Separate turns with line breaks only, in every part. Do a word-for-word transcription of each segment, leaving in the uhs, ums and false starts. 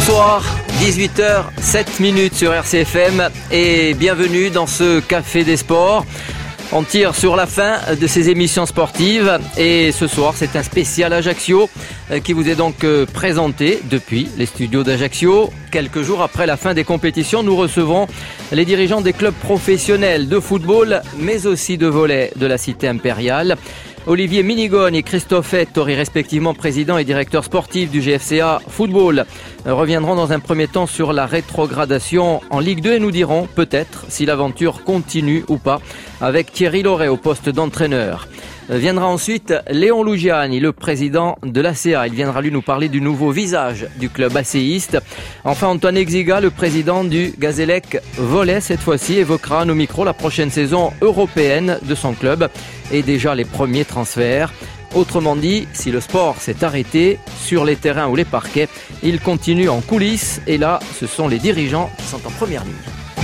Bonsoir, dix-huit heures sept minutes sur R C F M et bienvenue dans ce Café des Sports. On tire sur la fin de ces émissions sportives et ce soir c'est un spécial Ajaccio qui vous est donc présenté depuis les studios d'Ajaccio. Quelques jours après la fin des compétitions, nous recevons les dirigeants des clubs professionnels de football mais aussi de volley de la cité impériale. Olivier Minigone et Christophe Ettori, respectivement président et directeur sportif du G F C A Football, reviendront dans un premier temps sur la rétrogradation en Ligue deux et nous dirons peut-être si l'aventure continue ou pas avec Thierry Laurey au poste d'entraîneur. Viendra ensuite Léon Lougiani, le président de l'A C A. Il viendra lui nous parler du nouveau visage du club acéiste. Enfin, Antoine Exiga, le président du Gazélec Volley, cette fois-ci, évoquera à nos micros la prochaine saison européenne de son club et déjà les premiers transferts. Autrement dit, si le sport s'est arrêté sur les terrains ou les parquets, il continue en coulisses et là, ce sont les dirigeants qui sont en première ligne.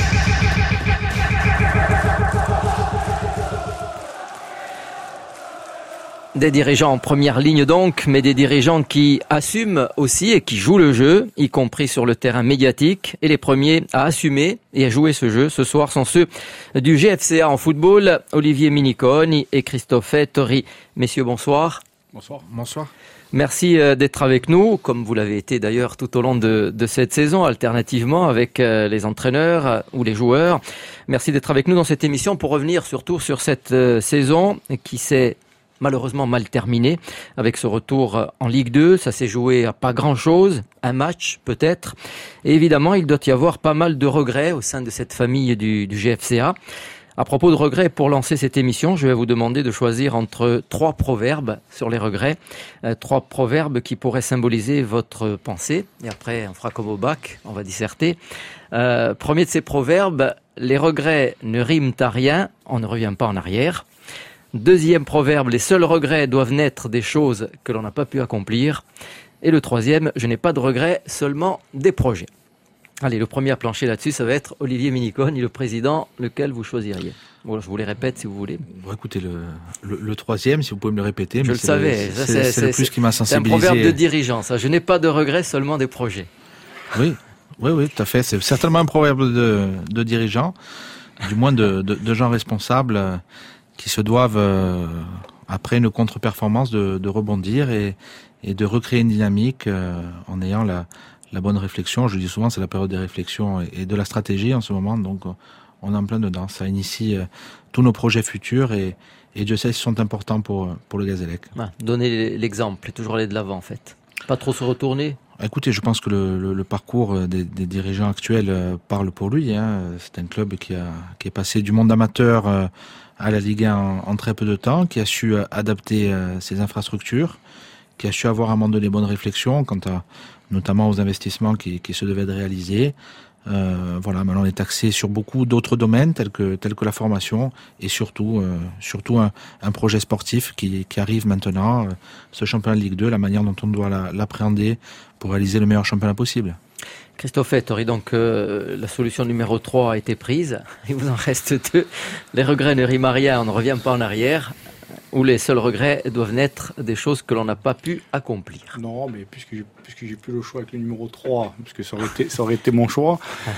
Des dirigeants en première ligne donc, mais des dirigeants qui assument aussi et qui jouent le jeu, y compris sur le terrain médiatique. Et les premiers à assumer et à jouer ce jeu ce soir sont ceux du G F C A en football, Olivier Minigone et Christophe Ettori. Messieurs, bonsoir.
Bonsoir. Bonsoir.
Merci d'être avec nous, comme vous l'avez été d'ailleurs tout au long de, de cette saison, alternativement avec les entraîneurs ou les joueurs. Merci d'être avec nous dans cette émission pour revenir surtout sur cette saison qui s'est malheureusement mal terminé avec ce retour en Ligue deux. Ça s'est joué à pas grand-chose, un match peut-être. Et évidemment, il doit y avoir pas mal de regrets au sein de cette famille du, du G F C A. À propos de regrets, pour lancer cette émission, je vais vous demander de choisir entre trois proverbes sur les regrets. Euh, trois proverbes qui pourraient symboliser votre pensée. Et après, on fera comme au bac, on va disserter. Euh, premier de ces proverbes, les regrets ne riment à rien, on ne revient pas en arrière. Deuxième proverbe, les seuls regrets doivent naître des choses que l'on n'a pas pu accomplir. Et le troisième, je n'ai pas de regrets, seulement des projets. Allez, le premier à plancher là-dessus, ça va être Olivier Minigone, le président, lequel vous choisiriez. Bon, je vous les répète si vous voulez.
Bon, écoutez, le, le, le troisième, si vous pouvez me le répéter.
Je
mais
le
c'est
savais.
Le,
ça,
c'est,
c'est,
c'est, c'est le plus
c'est,
qui m'a sensibilisé.
C'est un proverbe de dirigeant, ça. Je n'ai pas de regrets, seulement des projets.
Oui, oui, oui, tout à fait. C'est certainement un proverbe de, de dirigeant, du moins de, de, de gens responsables qui se doivent, euh, après une contre-performance, de, de rebondir et, et de recréer une dynamique euh, en ayant la, la bonne réflexion. Je dis souvent, c'est la période des réflexions et, et de la stratégie en ce moment, donc on est en plein dedans. Ça initie euh, tous nos projets futurs et, et Dieu sait s'ils sont importants pour, pour le Gazélec.
Ah, donnez l'exemple et toujours aller de l'avant en fait. Pas trop se retourner.
Écoutez, je pense que le, le, le parcours des, des dirigeants actuels euh, parle pour lui. Hein. C'est un club qui, a, qui est passé du monde amateur euh, à la Ligue un en, en très peu de temps, qui a su euh, adapter euh, ses infrastructures, qui a su avoir à un moment donné les bonnes réflexions quant à, notamment aux investissements qui, qui se devaient de réaliser. Euh, voilà, maintenant on est axé sur beaucoup d'autres domaines tels que tels que la formation et surtout euh, surtout un, un projet sportif qui, qui arrive maintenant, euh, ce championnat de Ligue deux, la manière dont on doit la, l'appréhender pour réaliser le meilleur championnat possible.
Christophe Ettori, donc euh, la solution numéro trois a été prise, il vous en reste deux. Les regrets ne riment à rien, on ne revient pas en arrière. Où les seuls regrets doivent naître des choses que l'on n'a pas pu accomplir.
Non, mais puisque j'ai, puisque j'ai plus le choix avec le numéro trois, parce que ça aurait été, ça aurait été mon choix,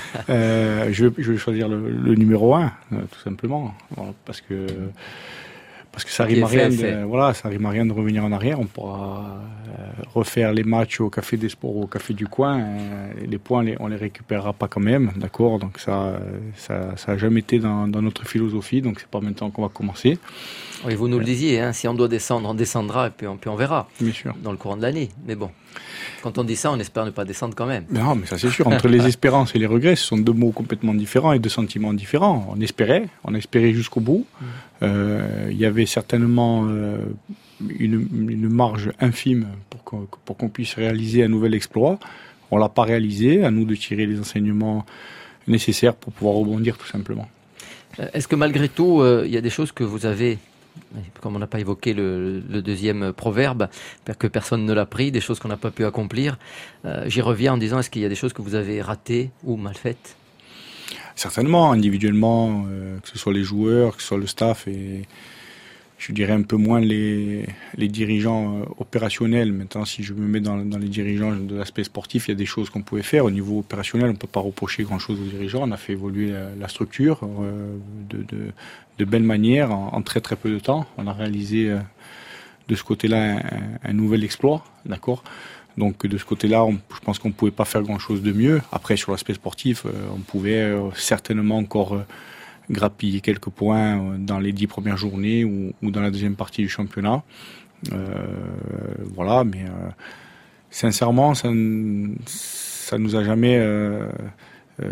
euh, je, je vais choisir le, le numéro un, euh, tout simplement. Voilà, parce que, parce que ça rime à rien de, voilà, ça rime à rien de revenir en arrière. On pourra euh, refaire les matchs au Café des Sports ou au Café du Coin. Euh, les points, les, on les récupérera pas quand même, d'accord. Donc ça, ça, ça a jamais été dans, dans notre philosophie. Donc c'est pas maintenant qu'on va commencer.
Oui, vous nous le disiez, hein, si on doit descendre, on descendra et puis on, puis on verra.
Bien sûr.
Dans le courant de l'année. Mais bon, quand on dit ça, on espère ne pas descendre quand même.
Non, mais ça c'est sûr. Entre les espérances et les regrets, ce sont deux mots complètement différents et deux sentiments différents. On espérait, on espérait jusqu'au bout. Mmh. Euh, il y avait certainement euh, une, une marge infime pour qu'on, pour qu'on puisse réaliser un nouvel exploit. On l'a pas réalisé. À nous de tirer les enseignements nécessaires pour pouvoir rebondir tout simplement.
Est-ce que malgré tout, il euh, y a des choses que vous avez, comme on n'a pas évoqué le, le deuxième proverbe, que personne ne l'a pris, des choses qu'on n'a pas pu accomplir. Euh, j'y reviens en disant, est-ce qu'il y a des choses que vous avez ratées ou mal faites ?
Certainement, individuellement, euh, que ce soit les joueurs, que ce soit le staff. Et je dirais un peu moins les, les dirigeants euh, opérationnels. Maintenant, si je me mets dans, dans les dirigeants de l'aspect sportif, il y a des choses qu'on pouvait faire. Au niveau opérationnel, on ne peut pas reprocher grand-chose aux dirigeants. On a fait évoluer la, la structure euh, de, de, de belle manière en, en très très peu de temps. On a réalisé euh, de ce côté-là un, un nouvel exploit, d'accord. Donc de ce côté-là, on, je pense qu'on ne pouvait pas faire grand-chose de mieux. Après, sur l'aspect sportif, euh, on pouvait euh, certainement encore... Euh, grappiller quelques points dans les dix premières journées ou, ou dans la deuxième partie du championnat. Euh, voilà, mais euh, sincèrement, ça ça nous a jamais euh, euh,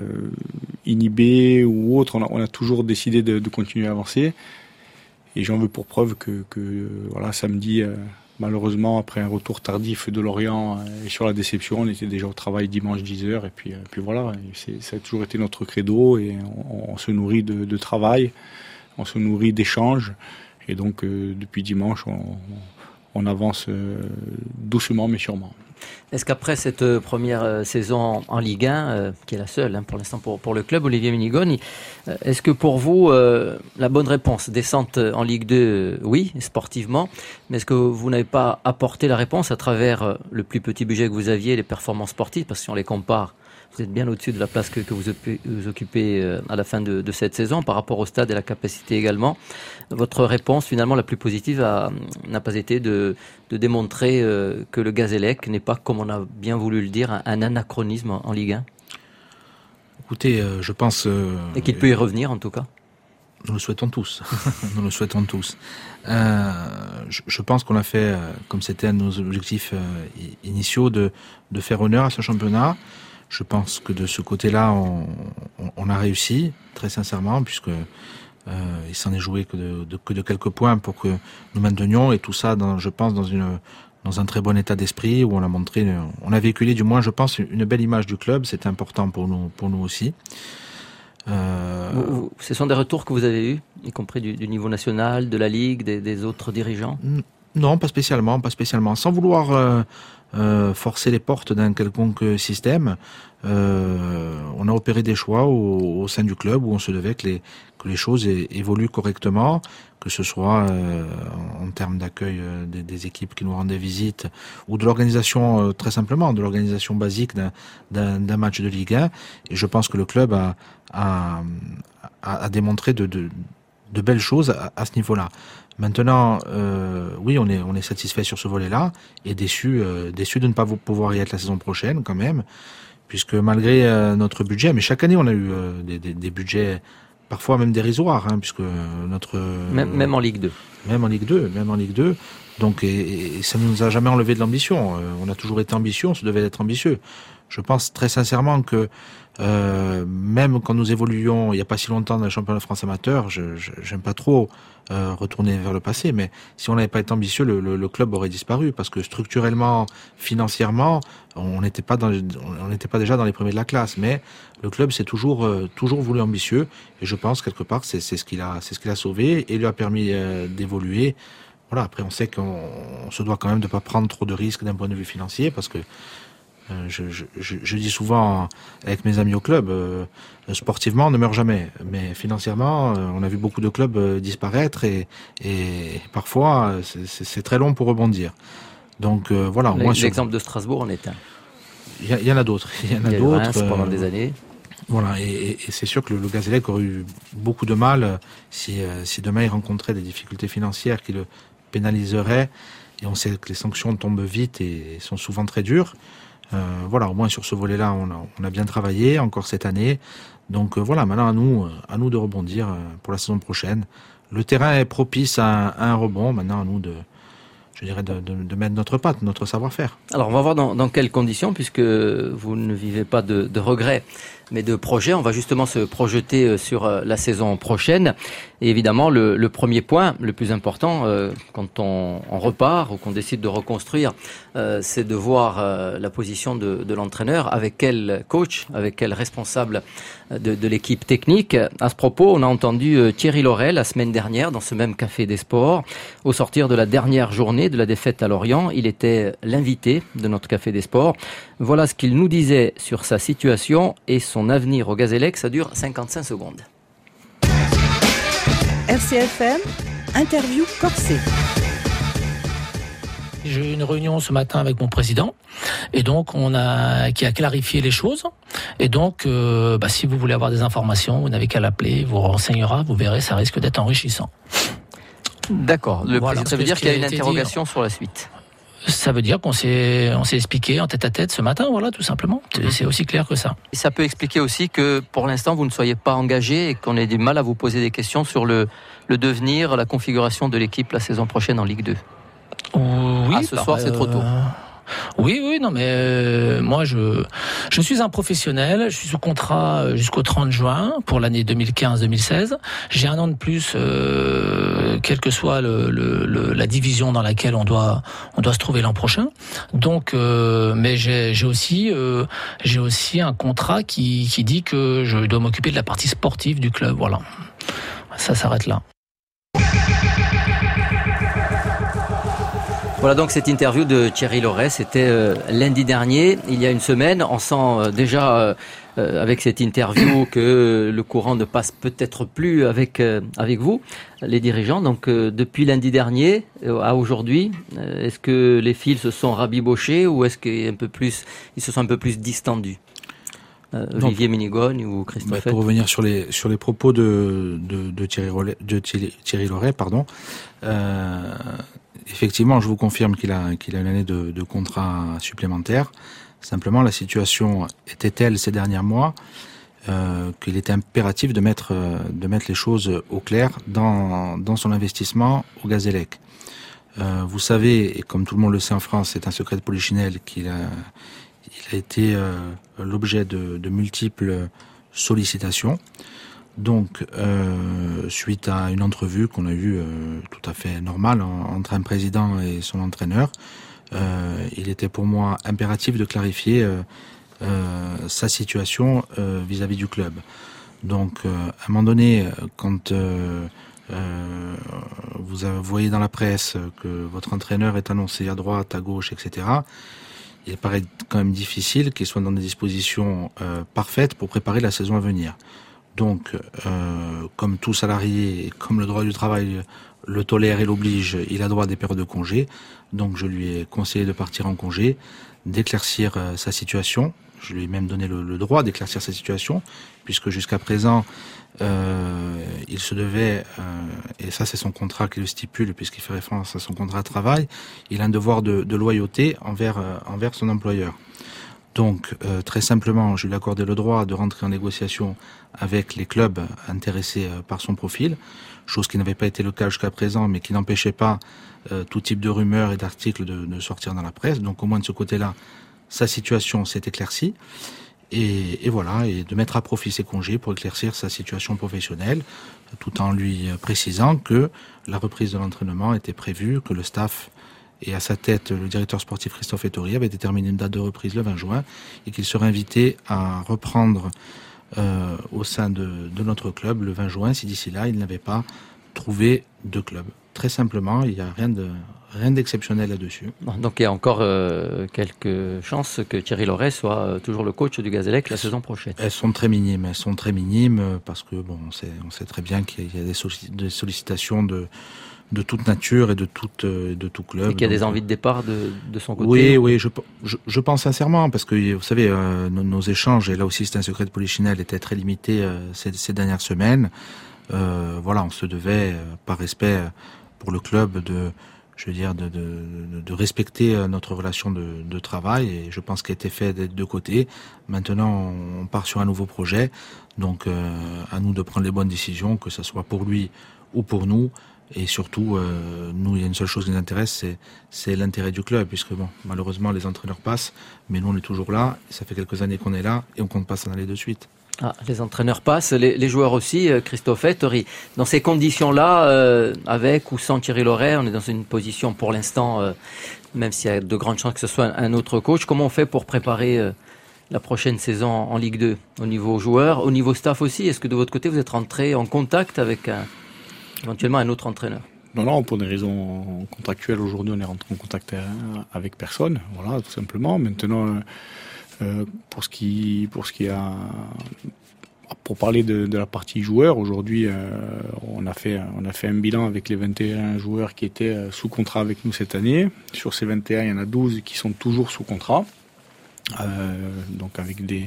inhibé ou autre. On a, on a toujours décidé de, de continuer à avancer. Et j'en veux pour preuve que, que voilà, samedi, euh, malheureusement, après un retour tardif de Lorient et sur la déception, on était déjà au travail dimanche dix heures. Et puis, et puis voilà, c'est, ça a toujours été notre credo. Et on, on se nourrit de, de travail, on se nourrit d'échanges. Et donc, euh, depuis dimanche, on, on avance euh, doucement mais sûrement.
Est-ce qu'après cette première saison en Ligue un, euh, qui est la seule hein, pour l'instant pour, pour le club, Olivier Minigone, euh, est-ce que pour vous, euh, la bonne réponse, descente en Ligue deux, euh, oui, sportivement, mais est-ce que vous n'avez pas apporté la réponse à travers euh, le plus petit budget que vous aviez, les performances sportives, parce que si on les compare, vous êtes bien au-dessus de la place que, que vous, vous occupez euh, à la fin de, de cette saison, par rapport au stade et la capacité également. Votre réponse, finalement, la plus positive a, n'a pas été de, de démontrer euh, que le Gazélec n'est pas, comme on a bien voulu le dire, un, un anachronisme en, en Ligue un.
Écoutez, euh, je pense... Euh,
et qu'il peut y revenir, en tout cas.
Nous le souhaitons tous. Nous le souhaitons tous. Euh, je, je pense qu'on a fait, euh, comme c'était un de nos objectifs euh, initiaux, de, de faire honneur à ce championnat. Je pense que de ce côté-là, on, on, on a réussi, très sincèrement, puisque euh, il s'en est joué que de, de, que de quelques points pour que nous maintenions, et tout ça, dans, je pense, dans, une, dans un très bon état d'esprit, où on a montré, on a véhiculé, du moins, je pense, une belle image du club. C'est important pour nous, pour nous aussi.
Euh... Vous, vous, ce sont des retours que vous avez eus, y compris du, du niveau national, de la Ligue, des, des autres dirigeants?
Non, pas spécialement, pas spécialement. Sans vouloir euh, euh, forcer les portes d'un quelconque système, euh, on a opéré des choix au, au sein du club où on se devait que les, que les choses é, évoluent correctement, que ce soit euh, en, en termes d'accueil euh, des, des équipes qui nous rendaient visite, ou de l'organisation, euh, très simplement, de l'organisation basique d'un, d'un, d'un match de Ligue un. Et je pense que le club a, a, a, a démontré de, de, de belles choses à, à ce niveau-là. Maintenant, euh, oui, on est on est satisfait sur ce volet-là et déçu euh, déçu de ne pas pouvoir y être la saison prochaine quand même, puisque malgré euh, notre budget, mais chaque année on a eu euh, des, des, des budgets parfois même dérisoires, hein, puisque notre
même, euh, même en Ligue deux,
même en Ligue deux, même en Ligue deux. Donc et, et ça ne nous a jamais enlevé de l'ambition. Euh, on a toujours été ambitieux, on se devait d'être ambitieux. Je pense très sincèrement que euh, même quand nous évoluions il n'y a pas si longtemps dans le championnat de France amateur, je, je j'aime pas trop euh, retourner vers le passé, mais si on n'avait pas été ambitieux, le, le, le club aurait disparu, parce que structurellement, financièrement, on n'était pas dans, on n'était pas déjà dans les premiers de la classe, mais le club s'est toujours euh, toujours voulu ambitieux, et je pense quelque part c'est c'est ce qu'il a c'est ce qu'il a sauvé et lui a permis euh, d'évoluer. Voilà, après on sait qu'on on se doit quand même de pas prendre trop de risques d'un point de vue financier, parce que euh, je, je, je, je dis souvent avec mes amis au club, euh, sportivement on ne meurt jamais, mais financièrement euh, on a vu beaucoup de clubs euh, disparaître et, et parfois c'est, c'est, c'est très long pour rebondir. Donc euh, voilà.
L'exemple sur... L'exemple de Strasbourg en est un.
Il y, y en a d'autres. Il y en a,
il y a
d'autres
Reims euh, pendant des années.
Voilà, et, et, et c'est sûr que le, le Gazélec aurait eu beaucoup de mal si, euh, si demain il rencontrait des difficultés financières qui le pénaliseraient. Et on sait que les sanctions tombent vite et sont souvent très dures. Euh, voilà, au moins sur ce volet-là, on a, on a bien travaillé encore cette année. Donc euh, voilà, maintenant à nous, à nous de rebondir euh, pour la saison prochaine. Le terrain est propice à un, à un rebond. Maintenant à nous de, je dirais, de, de, de mettre notre patte, notre savoir-faire.
Alors on va voir dans, dans quelles conditions, puisque vous ne vivez pas de, de regrets, mais de projets. On va justement se projeter sur la saison prochaine. Et évidemment, le, le premier point, le plus important, euh, quand on, on repart ou qu'on décide de reconstruire, euh, c'est de voir euh, la position de, de l'entraîneur, avec quel coach, avec quel responsable de, de l'équipe technique. À ce propos, on a entendu euh, Thierry Laurel la semaine dernière dans ce même Café des Sports. Au sortir de la dernière journée de la défaite à Lorient, il était l'invité de notre Café des Sports. Voilà ce qu'il nous disait sur sa situation et son avenir au Gazélec. Ça dure cinquante-cinq secondes.
R C F M, Interview corsée.
J'ai eu une réunion ce matin avec mon président et donc on a qui a clarifié les choses et donc euh, bah, si vous voulez avoir des informations, vous n'avez qu'à l'appeler, il vous renseignera, vous verrez, ça risque d'être enrichissant.
D'accord. Le
Voilà,
président, ça veut dire
ce
qu'il y a
qui
une
a été
interrogation sur la suite.
Ça veut dire qu'on s'est on s'est expliqué en tête à tête ce matin, voilà, tout simplement. C'est aussi clair que ça.
Et ça peut expliquer aussi que pour l'instant vous ne soyez pas engagé et qu'on ait du mal à vous poser des questions sur le le devenir, la configuration de l'équipe la saison prochaine en Ligue deux.
Oui,
ah, ce
par,
soir, c'est trop tôt.
Euh... Oui, oui, non, mais euh, moi, je je suis un professionnel. Je suis sous contrat jusqu'au trente juin pour l'année deux mille quinze deux mille seize. J'ai un an de plus, euh, quelle que soit le, le, le, la division dans laquelle on doit on doit se trouver l'an prochain. Donc, euh, mais j'ai, j'ai aussi euh, j'ai aussi un contrat qui qui dit que je dois m'occuper de la partie sportive du club. Voilà, ça s'arrête là.
Voilà donc cette interview de Thierry Loret, c'était euh, lundi dernier, il y a une semaine. On sent euh, déjà euh, avec cette interview que le courant ne passe peut-être plus avec euh, avec vous, les dirigeants. Donc euh, depuis lundi dernier euh, à aujourd'hui, euh, est-ce que les fils se sont rabibochés ou est-ce qu'ils un peu plus, ils se sont un peu plus distendus? Euh, Olivier Ménigogne ou Christophe.
Bah, pour revenir sur les sur les propos de de, de Thierry Loret, de Thierry, Thierry Loret, pardon. Euh, Effectivement, je vous confirme qu'il a qu'il a une année de, de contrat supplémentaire. Simplement, la situation était telle ces derniers mois euh, qu'il était impératif de mettre de mettre les choses au clair dans dans son investissement au Gazélec. Euh, vous savez, et comme tout le monde le sait en France, c'est un secret de polichinelle qu'il a il a été euh, l'objet de, de multiples sollicitations. Donc, euh, suite à une entrevue qu'on a eue euh, tout à fait normale en, entre un président et son entraîneur, euh, il était pour moi impératif de clarifier euh, euh, sa situation euh, vis-à-vis du club. Donc, euh, à un moment donné, quand euh, euh, vous voyez dans la presse que votre entraîneur est annoncé à droite, à gauche, et cetera, il paraît quand même difficile qu'il soit dans des dispositions euh, parfaites pour préparer la saison à venir. Donc, euh, comme tout salarié, comme le droit du travail le tolère et l'oblige, il a droit à des périodes de congé. Donc, je lui ai conseillé de partir en congé, d'éclaircir euh, sa situation. Je lui ai même donné le, le droit d'éclaircir sa situation, puisque jusqu'à présent, euh, il se devait, euh, et ça c'est son contrat qui le stipule, puisqu'il fait référence à son contrat de travail, il a un devoir de, de loyauté envers, euh, envers son employeur. Donc, euh, très simplement, je lui ai accordé le droit de rentrer en négociation avec les clubs intéressés euh, par son profil, chose qui n'avait pas été le cas jusqu'à présent, mais qui n'empêchait pas euh, tout type de rumeurs et d'articles de, de sortir dans la presse. Donc, au moins de ce côté-là, sa situation s'est éclaircie. Et, et voilà, et de mettre à profit ses congés pour éclaircir sa situation professionnelle, tout en lui précisant que la reprise de l'entraînement était prévue, que le staff et à sa tête, le directeur sportif Christophe Ettori avait déterminé une date de reprise le vingt juin et qu'il serait invité à reprendre euh, au sein de, de notre club le vingt juin si d'ici là il n'avait pas trouvé de club. Très simplement, il n'y a rien de rien d'exceptionnel là-dessus.
Donc il y a encore euh, quelques chances que Thierry Loret soit euh, toujours le coach du Gazélec la saison prochaine.
Elles sont très minimes, elles sont très minimes parce que bon, on sait, on sait très bien qu'il y a des, sollic- des sollicitations de de toute nature et de toute de tout club.
Et qu'il y a
donc,
des envies de départ de, de son côté.
Oui, oui, je, je, je pense sincèrement, parce que vous savez, euh, nos, nos échanges, et là aussi c'est un secret de polichinelle, étaient très limités euh, ces, ces dernières semaines. Euh, voilà, on se devait, euh, par respect pour le club, de, je veux dire, de, de, de respecter notre relation de, de travail, et je pense qu'il a été fait des deux côtés. Maintenant, on part sur un nouveau projet, donc euh, à nous de prendre les bonnes décisions, que ce soit pour lui ou pour nous. Et surtout, euh, nous, il y a une seule chose qui nous intéresse, c'est, c'est l'intérêt du club, puisque bon, malheureusement, les entraîneurs passent, mais nous, on est toujours là, ça fait quelques années qu'on est là, et on compte pas s'en aller de suite.
Ah, les entraîneurs passent, les, les joueurs aussi, Christophe Ettori. Dans ces conditions-là, euh, avec ou sans Thierry Loret, on est dans une position pour l'instant, euh, même s'il y a de grandes chances que ce soit un, un autre coach. Comment on fait pour préparer euh, la prochaine saison en Ligue deux, au niveau joueur, au niveau staff aussi? Est-ce que de votre côté, vous êtes rentré en contact avec un... éventuellement un autre entraîneur?
Non, non, pour des raisons contractuelles, aujourd'hui, on est rentré en contact avec personne, voilà, tout simplement. Maintenant, euh, pour ce qui, pour ce qui a pour parler de, de la partie joueurs, aujourd'hui, euh, on a fait, on a fait un bilan avec les vingt et un joueurs qui étaient sous contrat avec nous cette année. Sur ces vingt et un, il y en a douze qui sont toujours sous contrat. Euh, donc avec des,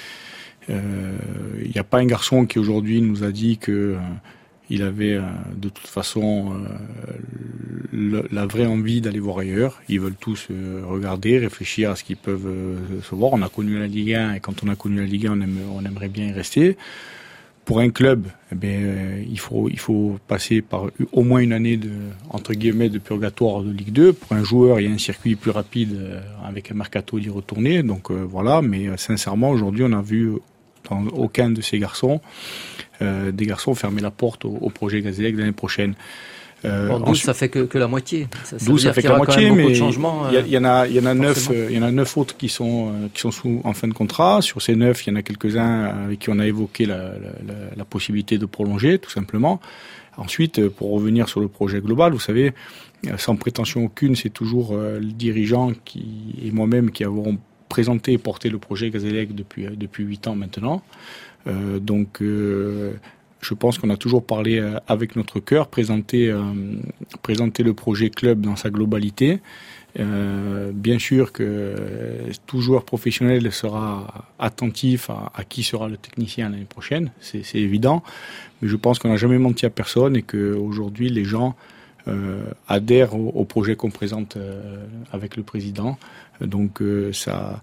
il euh, n'y a pas un garçon qui aujourd'hui nous a dit que euh, il avait euh, de toute façon euh, le, la vraie envie d'aller voir ailleurs. Ils veulent tous euh, regarder, réfléchir à ce qu'ils peuvent euh, se voir. On a connu la Ligue un et quand on a connu la Ligue un, on, aime, on aimerait bien y rester. Pour un club, eh bien, euh, il faut il faut passer par au moins une année de entre guillemets de purgatoire de Ligue deux. Pour un joueur, il y a un circuit plus rapide euh, avec un mercato d'y retourner. Donc euh, voilà. Mais euh, sincèrement, aujourd'hui, on a vu dans aucun de ces garçons euh, des garçons fermer la porte au, au projet Gazélec l'année prochaine.
Euh, bon, douze, ensuite, ça fait que, que la moitié.
Ça, ça douze, ça fait que la moitié, mais il y, y en a, il y en a neuf, euh, il y en a neuf autres qui sont euh, qui sont sous en fin de contrat. Sur ces neuf, il y en a quelques-uns avec qui on a évoqué la, la, la, la possibilité de prolonger, tout simplement. Ensuite, pour revenir sur le projet global, vous savez, sans prétention aucune, c'est toujours euh, le dirigeant qui et moi-même qui avons présenté et porté le projet Gazélec depuis depuis huit ans maintenant. Euh, donc euh, je pense qu'on a toujours parlé avec notre cœur, présenté, euh, présenté le projet club dans sa globalité. Euh, bien sûr que euh, tout joueur professionnel sera attentif à, à qui sera le technicien l'année prochaine, c'est, c'est évident. Mais je pense qu'on n'a jamais menti à personne et qu'aujourd'hui les gens euh, adhèrent au, au projet qu'on présente euh, avec le président. Donc euh, ça,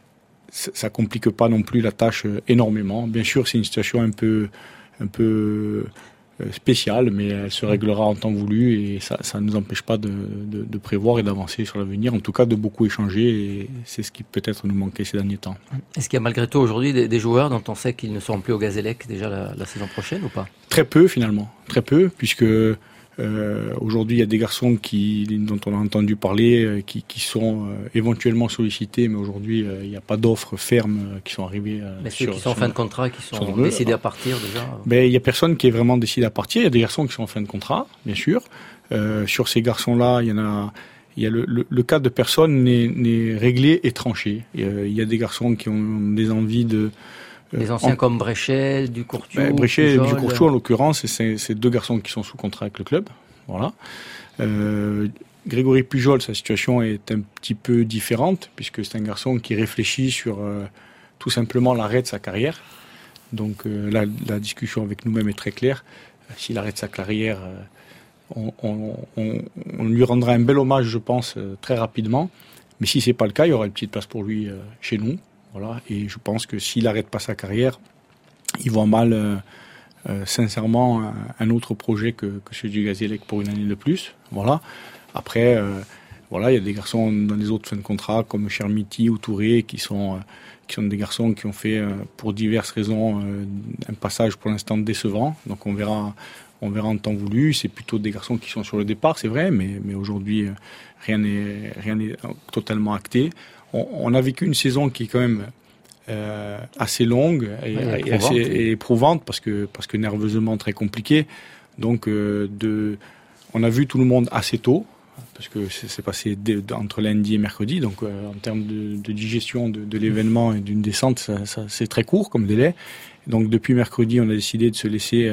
ça complique pas non plus la tâche énormément. Bien sûr, c'est une situation un peu un peu spéciale, mais elle se réglera en temps voulu et ça ça ne nous empêche pas de, de, de prévoir et d'avancer sur l'avenir, en tout cas de beaucoup échanger et c'est ce qui peut-être nous manquait ces derniers temps.
Est-ce qu'il y a malgré tout aujourd'hui des, des joueurs dont on sait qu'ils ne seront plus au Gazélec déjà la, la saison prochaine ou pas ?
Très peu finalement, très peu, puisque Euh, aujourd'hui, il y a des garçons qui, dont on a entendu parler, euh, qui, qui sont euh, éventuellement sollicités, mais aujourd'hui, euh, il n'y a pas d'offres fermes euh, qui sont arrivées. Euh,
mais ceux
sur,
qui sont en fin de contrat, qui sont décidés à partir déjà.
Ben, il n'y a personne qui est vraiment décidé à partir. Il y a des garçons qui sont en fin de contrat, bien sûr. Euh, sur ces garçons-là, il y en a. Il y a le, le, le cas de personne n'est, n'est réglé et tranché. Il y, a, il y a des garçons qui ont des envies de.
Les anciens en... comme Bréchet, Ducourtiou.
Ben, Bréchet et Ducourtiou, en l'occurrence, c'est, c'est deux garçons qui sont sous contrat avec le club. Voilà. Euh, Grégory Pujol, sa situation est un petit peu différente, puisque c'est un garçon qui réfléchit sur euh, tout simplement l'arrêt de sa carrière. Donc euh, là, la discussion avec nous-mêmes est très claire. S'il arrête sa carrière, euh, on, on, on, on lui rendra un bel hommage, je pense, euh, très rapidement. Mais si c'est pas le cas, il y aura une petite place pour lui euh, chez nous. Voilà. Et je pense que s'il n'arrête pas sa carrière, il voit mal, euh, euh, sincèrement, un, un autre projet que, que celui du Gazélec pour une année de plus. Voilà. Après, euh, voilà, il y a des garçons dans les autres fins de contrat, comme Chermiti ou Touré, qui sont, euh, qui sont des garçons qui ont fait, euh, pour diverses raisons, euh, un passage pour l'instant décevant. Donc on verra, on verra en temps voulu. C'est plutôt des garçons qui sont sur le départ, c'est vrai, mais, mais aujourd'hui, euh, rien n'est, rien n'est totalement acté. On a vécu une saison qui est quand même euh, assez longue et, ouais, et assez et éprouvante parce que parce que nerveusement très compliquée. Donc euh, de, on a vu tout le monde assez tôt parce que c'est, c'est passé dès, entre lundi et mercredi. Donc euh, en termes de, de digestion de, de l'événement et d'une descente, ça, ça, c'est très court comme délai. Donc depuis mercredi, on a décidé de se laisser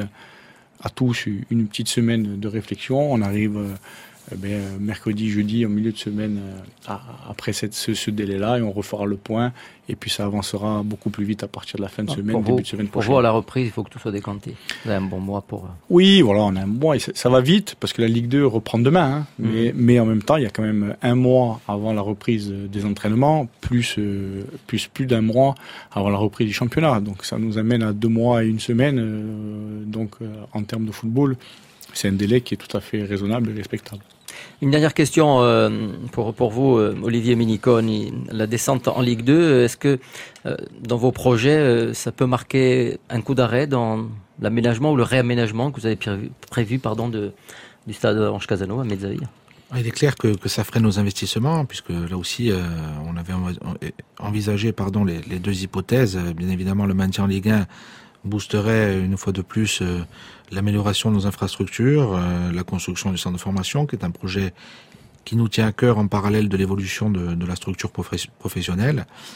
à tous une petite semaine de réflexion. On arrive euh, Eh bien, mercredi, jeudi, en milieu de semaine, euh, après cette, ce, ce délai-là, et on refera le point, et puis ça avancera beaucoup plus vite à partir de la fin de semaine, début
vous,
de semaine
pour
prochaine.
Pour vous, à la reprise, il faut que tout soit décanté. Vous avez un bon mois pour...
Oui, voilà, on a un mois, et ça, ça va vite, parce que la Ligue deux reprend demain, hein, mmh. mais, mais en même temps, il y a quand même un mois avant la reprise des entraînements, plus, euh, plus plus d'un mois avant la reprise du championnat. Donc ça nous amène à deux mois et une semaine, euh, donc euh, en termes de football, c'est un délai qui est tout à fait raisonnable et respectable.
Une dernière question euh, pour, pour vous, euh, Olivier Miniconi. La descente en Ligue deux, est-ce que euh, dans vos projets, euh, ça peut marquer un coup d'arrêt dans l'aménagement ou le réaménagement que vous avez prévu, prévu pardon, de, du stade Ange Casano à Mezzaï ?
Il est clair que, que ça ferait nos investissements, puisque là aussi, euh, on avait envisagé pardon, les, les deux hypothèses. Bien évidemment, le maintien en Ligue un boosterait une fois de plus euh, l'amélioration de nos infrastructures, euh, la construction du centre de formation, qui est un projet qui nous tient à cœur en parallèle de l'évolution de, de la structure professionnelle.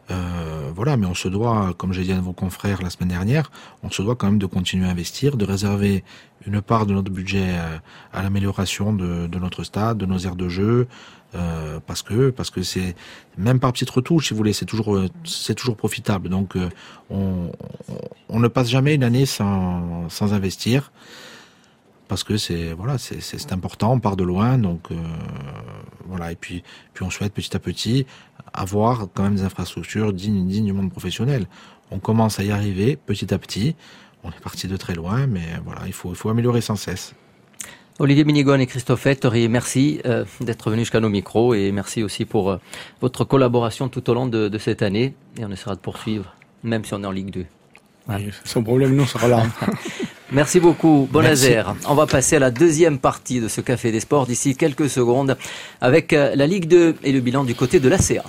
Euh, voilà, mais on se doit, comme j'ai dit à vos confrères la semaine dernière, on se doit quand même de continuer à investir, de réserver une part de notre budget à l'amélioration de, de notre stade, de nos aires de jeu, euh, parce que parce que c'est même par petite retouche, si vous voulez, c'est toujours c'est toujours profitable. Donc euh, on, on ne passe jamais une année sans sans investir. Parce que c'est voilà, c'est, c'est c'est important, on part de loin, donc euh, voilà. Et puis puis on souhaite petit à petit avoir quand même des infrastructures dignes dignes du monde professionnel. On commence à y arriver petit à petit. On est parti de très loin, mais voilà, il faut il faut améliorer sans cesse.
Olivier Minigone et Christophe Ettori, merci euh, d'être venus jusqu'à nos micros et merci aussi pour euh, votre collaboration tout au long de, de cette année. Et on essaiera de poursuivre, même si on est en Ligue deux.
Oui, son problème, nous, sera là.
Merci beaucoup, Bonazer. On va passer à la deuxième partie de ce Café des Sports d'ici quelques secondes avec la Ligue deux et le bilan du côté de l'A C A.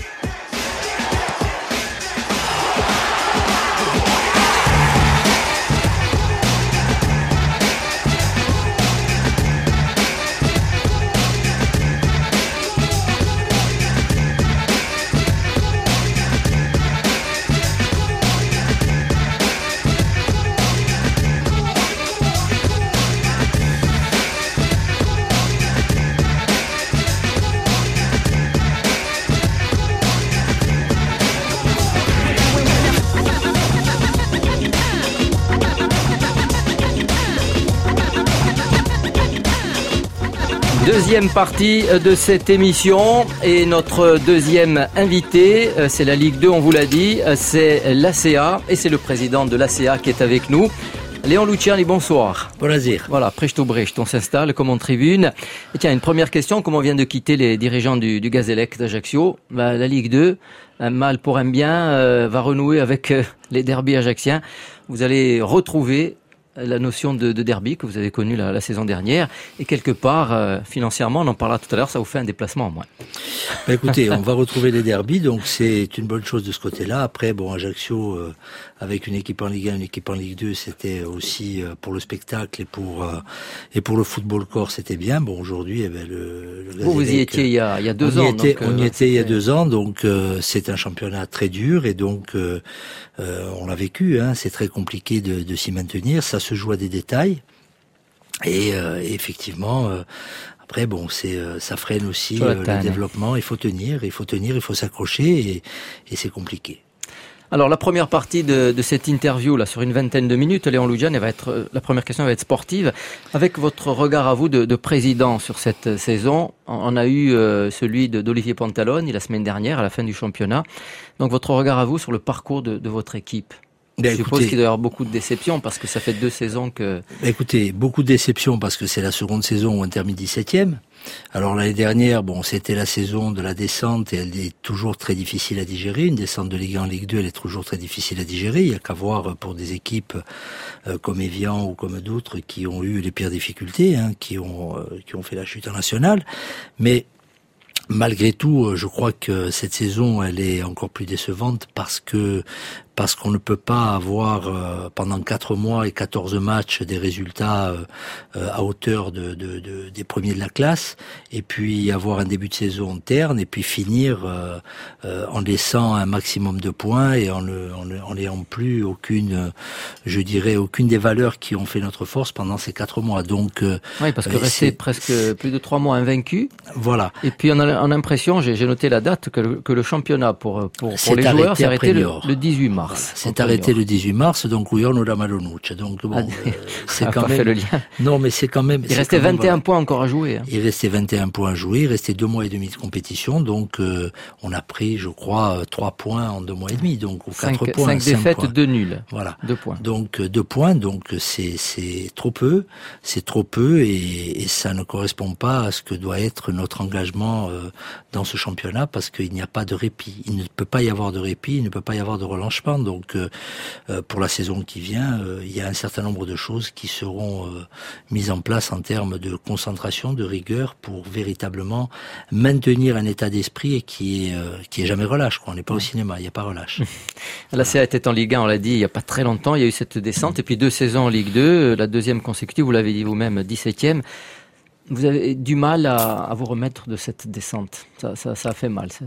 Deuxième partie de cette émission et notre deuxième invité, c'est la Ligue deux, on vous l'a dit, c'est l'A C A et c'est le président de l'A C A qui est avec nous. Léon Luciani, bonsoir.
Bonjour.
Voilà, Presto Brecht, on s'installe comme en tribune. Et tiens, une première question, comme on vient de quitter les dirigeants du, du Gazélec d'Ajaccio, bah, la Ligue deux, un mal pour un bien, euh, va renouer avec euh, les derbys ajacciens. Vous allez retrouver la notion de, de derby que vous avez connue la, la saison dernière et quelque part euh, financièrement, on en parlera tout à l'heure, ça vous fait un déplacement en moins.
Bah écoutez, on va retrouver les derbys, donc c'est une bonne chose de ce côté-là. Après, bon, Ajaccio euh, avec une équipe en Ligue un, une équipe en Ligue deux, c'était aussi euh, pour le spectacle et pour euh, et pour le football corps, c'était bien. Bon, aujourd'hui, eh ben, le, le
vous, vous y étiez il y a, il y a deux
on
ans.
Y était,
donc,
on y
euh,
était il y a deux ans, donc euh, c'est un championnat très dur et donc euh, euh, on l'a vécu. Hein, c'est très compliqué de, de s'y maintenir. Ça se joue à des détails et, euh, et effectivement. Euh, Après, bon, c'est ça freine aussi euh, le développement. Il faut tenir, il faut tenir, il faut s'accrocher et, et c'est compliqué.
Alors la première partie de, de cette interview là sur une vingtaine de minutes, Léon Luciani, va être la première question va être sportive. Avec votre regard à vous de, de président sur cette saison, on a eu euh, celui de, d'Olivier Pantaloni la semaine dernière à la fin du championnat. Donc votre regard à vous sur le parcours de, de votre équipe.
Ben,
Je suppose qu'il doit y avoir beaucoup de déceptions parce que ça fait deux saisons que...
Ben, écoutez, beaucoup de déceptions parce que c'est la seconde saison où on termine dix-septième. Alors l'année dernière, bon, c'était la saison de la descente et elle est toujours très difficile à digérer. Une descente de Ligue un en Ligue deux, elle est toujours très difficile à digérer. Il y a qu'à voir pour des équipes euh, comme Evian ou comme d'autres qui ont eu les pires difficultés, hein, qui ont euh, qui ont fait la chute en nationale. Mais malgré tout, je crois que cette saison, elle est encore plus décevante parce que parce qu'on ne peut pas avoir euh, pendant quatre mois et quatorze matchs des résultats euh, euh, à hauteur de, de, de, des premiers de la classe, et puis avoir un début de saison terne, et puis finir euh, euh, en laissant un maximum de points et en ne, en, en n'ayant plus aucune, je dirais, aucune des valeurs qui ont fait notre force pendant ces quatre mois. Donc, euh,
oui, parce que euh, rester presque plus de trois mois invaincu.
Voilà.
Et puis on a, on a l'impression, j'ai, j'ai noté la date, que le, que le championnat pour, pour, pour les joueurs s'est arrêté le, le dix-huit mars. Voilà.
C'est arrêté le dix-huit mars, donc Uyorno da Malonuccia. Donc bon,
ah,
euh, c'est quand
pas
même.
Fait le lien.
Non, mais c'est quand même.
Il restait vingt et un
même...
points encore à jouer. Hein.
Il restait vingt et un points à jouer. Il restait deux mois et demi de compétition, donc euh, on a pris, je crois, trois points en deux mois et demi, donc ou quatre points.
Cinq défaites,
points.
deux nuls.
Voilà.
Deux points.
Donc deux points, donc c'est c'est trop peu, c'est trop peu et, et ça ne correspond pas à ce que doit être notre engagement euh, dans ce championnat parce qu'il n'y a pas de répit. Il ne peut pas y avoir de répit, il ne peut pas y avoir de relâchement. Donc euh, Euh, pour la saison qui vient, euh, il y a un certain nombre de choses qui seront euh, mises en place en termes de concentration, de rigueur, pour véritablement maintenir un état d'esprit et qui est euh, qui est jamais relâche. Quoi. On n'est pas au cinéma, il n'y a pas relâche.
La C A était en Ligue un, on l'a dit, il n'y a pas très longtemps. Il y a eu cette descente et puis deux saisons en Ligue deux, la deuxième consécutive, vous l'avez dit vous-même, dix-septième. Vous avez du mal à, à vous remettre de cette descente. Ça, ça, ça a fait mal. C'est...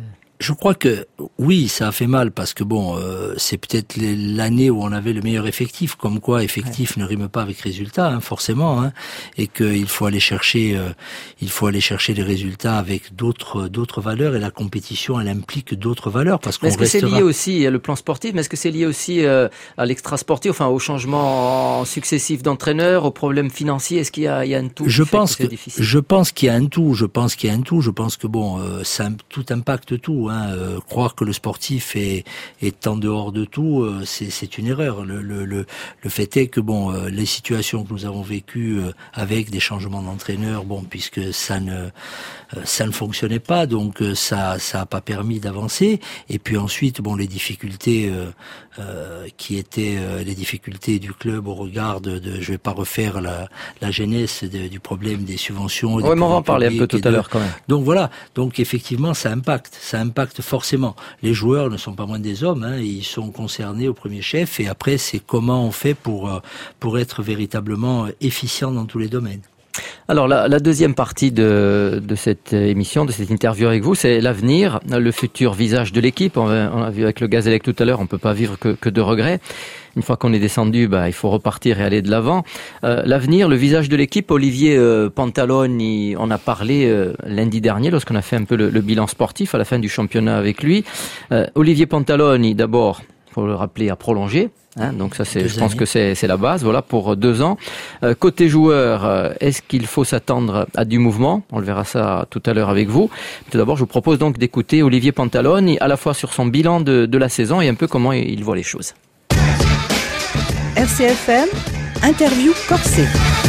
Je crois que oui, ça a fait mal parce que bon, euh, c'est peut-être l'année où on avait le meilleur effectif, comme quoi effectif ouais. ne rime pas avec résultat, hein, forcément, hein, et qu'il faut aller chercher, euh, il faut aller chercher les résultats avec d'autres d'autres valeurs et la compétition, elle implique d'autres valeurs parce qu'on
est-ce que
restera...
c'est lié aussi à le plan sportif, mais est-ce que c'est lié aussi euh, à l'extra sportif, enfin au changement successif d'entraîneur, aux problèmes financiers, est-ce qu'il y a, il y a un tout?
Je pense que, que je pense qu'il y a un tout, je pense qu'il y a un tout, je pense que bon, euh, ça tout impacte tout. Hein, euh, croire que le sportif est, est en dehors de tout, euh, c'est, c'est une erreur. Le, le, le, le fait est que bon, euh, les situations que nous avons vécues euh, avec des changements d'entraîneur, bon, puisque ça ne euh, ça ne fonctionnait pas, donc euh, ça ça a pas permis d'avancer. Et puis ensuite, bon, les difficultés euh, euh, qui étaient euh, les difficultés du club au regard de, de je vais pas refaire la, la genèse de, du problème des subventions.
Oui, mais on va en parler un peu tout à l'heure quand même.
Donc voilà, donc effectivement, ça impacte, ça impacte forcément. Les joueurs ne sont pas moins des hommes, hein, ils sont concernés au premier chef, et après c'est comment on fait pour pour être véritablement efficient dans tous les domaines.
Alors la, la deuxième partie de, de cette émission, de cette interview avec vous, c'est l'avenir, le futur visage de l'équipe. On a, on a vu avec le Gazélec tout à l'heure, on peut pas vivre que, que de regrets. Une fois qu'on est descendu, bah, il faut repartir et aller de l'avant. Euh, l'avenir, le visage de l'équipe, Olivier euh, Pantaloni, on a parlé euh, lundi dernier lorsqu'on a fait un peu le, le bilan sportif à la fin du championnat avec lui. Euh, Olivier Pantaloni, d'abord, faut le rappeler, a prolongé. Hein, donc ça, c'est, deux je pense années. que c'est, c'est la base, voilà, pour deux ans. Euh, côté joueur, euh, est-ce qu'il faut s'attendre à du mouvement? On le verra ça tout à l'heure avec vous. Tout d'abord, je vous propose donc d'écouter Olivier Pantaloni, à la fois sur son bilan de, de la saison et un peu comment il voit les choses.
R C F M, interview Corset.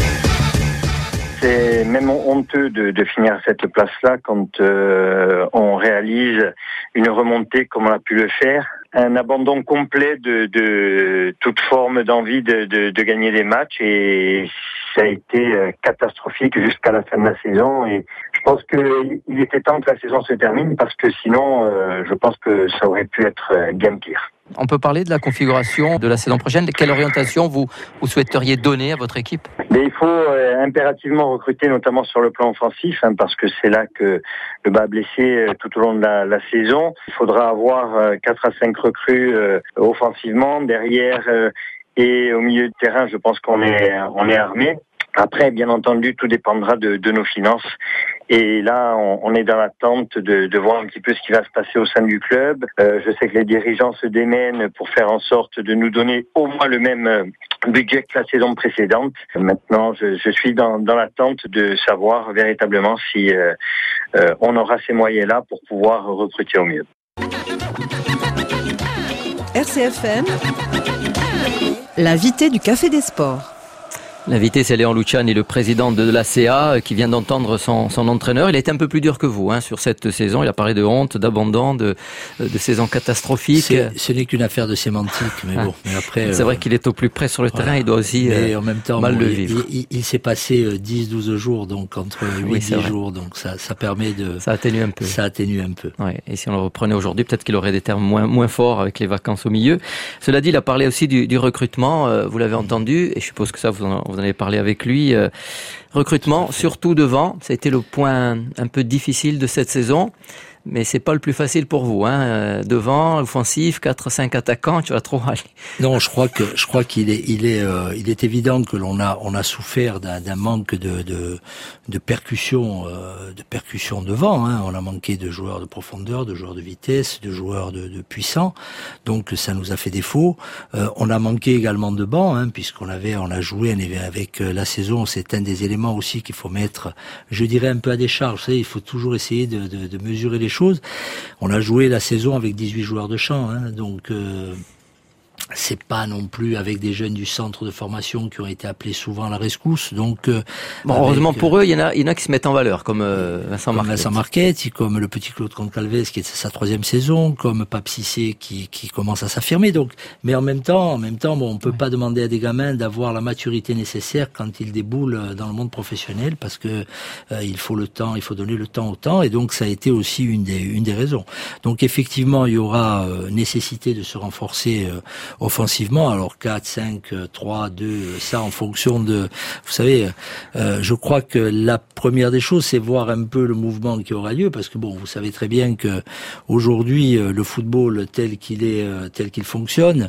C'est même honteux de, de finir à cette place-là quand euh, on réalise une remontée comme on a pu le faire. Un abandon complet de, de toute forme d'envie de, de, de gagner des matchs, et ça a été catastrophique jusqu'à la fin de la saison. Et je pense qu'il était temps que la saison se termine parce que sinon, euh, je pense que ça aurait pu être bien pire.
On peut parler de la configuration de la saison prochaine. Quelle orientation vous, vous souhaiteriez donner à votre équipe?
Mais il faut euh, impérativement recruter, notamment sur le plan offensif, hein, parce que c'est là que le bas a blessé euh, tout au long de la, la saison. Il faudra avoir euh, quatre à cinq recrues euh, offensivement. Derrière euh, et au milieu de terrain, je pense qu'on est, on est armé. Après, bien entendu, tout dépendra de, de nos finances. Et là, on, on est dans l'attente de, de voir un petit peu ce qui va se passer au sein du club. Euh, je sais que les dirigeants se démènent pour faire en sorte de nous donner au moins le même budget que la saison précédente. Maintenant, je, je suis dans, dans l'attente de savoir véritablement si euh, euh, on aura ces moyens-là pour pouvoir recruter au mieux.
R C F M, l'invité du Café des Sports.
L'invité, c'est Léon Luciani, le président de l'A C A, qui vient d'entendre son, son entraîneur. Il a été un peu plus dur que vous hein, sur cette saison. Il a parlé de honte, d'abandon, de, de saison catastrophique.
C'est, ce n'est qu'une affaire de sémantique, mais bon. Mais après,
c'est euh, vrai qu'il est au plus près sur le voilà. terrain. Il doit aussi euh,
en même temps,
mal
bon,
le
il,
vivre.
Il, il, il s'est passé dix douze jours, donc entre huit dix oui, jours. Donc ça, ça permet de...
Ça atténue un peu.
Ça atténue un peu.
Ouais. Et si on le reprenait aujourd'hui, peut-être qu'il aurait des termes moins, moins forts avec les vacances au milieu. Cela dit, il a parlé aussi du, du recrutement. Euh, vous l'avez entendu, et je suppose que ça, vous en, vous en avez parlé avec lui. Euh, recrutement, surtout devant, ça a été le point un peu difficile de cette saison, mais c'est pas le plus facile pour vous, hein. Devant, offensif, quatre cinq attaquants, tu vas trop aller.
Non, je crois que je crois qu'il est il est euh, il est évident que l'on a on a souffert d'un, d'un manque de de de percussion euh, de percussion devant, hein. On a manqué de joueurs de profondeur, de joueurs de vitesse, de joueurs de, de puissants. Donc ça nous a fait défaut. Euh, on a manqué également de banc, hein, puisqu'on avait on a joué on avait, avec la saison, c'est un des éléments aussi qu'il faut mettre, je dirais un peu à décharge. Vous savez, il faut toujours essayer de de, de mesurer les choses. On a joué la saison avec dix-huit joueurs de champ, hein, donc euh, c'est pas non plus avec des jeunes du centre de formation qui ont été appelés souvent à la rescousse. Donc, euh,
bon,
avec,
heureusement pour eux, il y en a, il y en a qui se mettent en valeur, comme euh, Vincent
comme
Marquet.
Vincent Marquet, comme le petit Claude Concalves qui est sa troisième saison, comme Pape Cissé qui, qui commence à s'affirmer. Donc, mais en même temps, en même temps, bon, on peut ouais. pas demander à des gamins d'avoir la maturité nécessaire quand ils déboulent dans le monde professionnel, parce que euh, il faut le temps, il faut donner le temps au temps, et donc ça a été aussi une des une des raisons. Donc effectivement, il y aura euh, nécessité de se renforcer euh, offensivement. Alors quatre, cinq, trois, deux, ça en fonction de... Vous savez, euh, je crois que la première des choses, c'est voir un peu le mouvement qui aura lieu, parce que bon, vous savez très bien que aujourd'hui, le football tel qu'il est, tel qu'il fonctionne,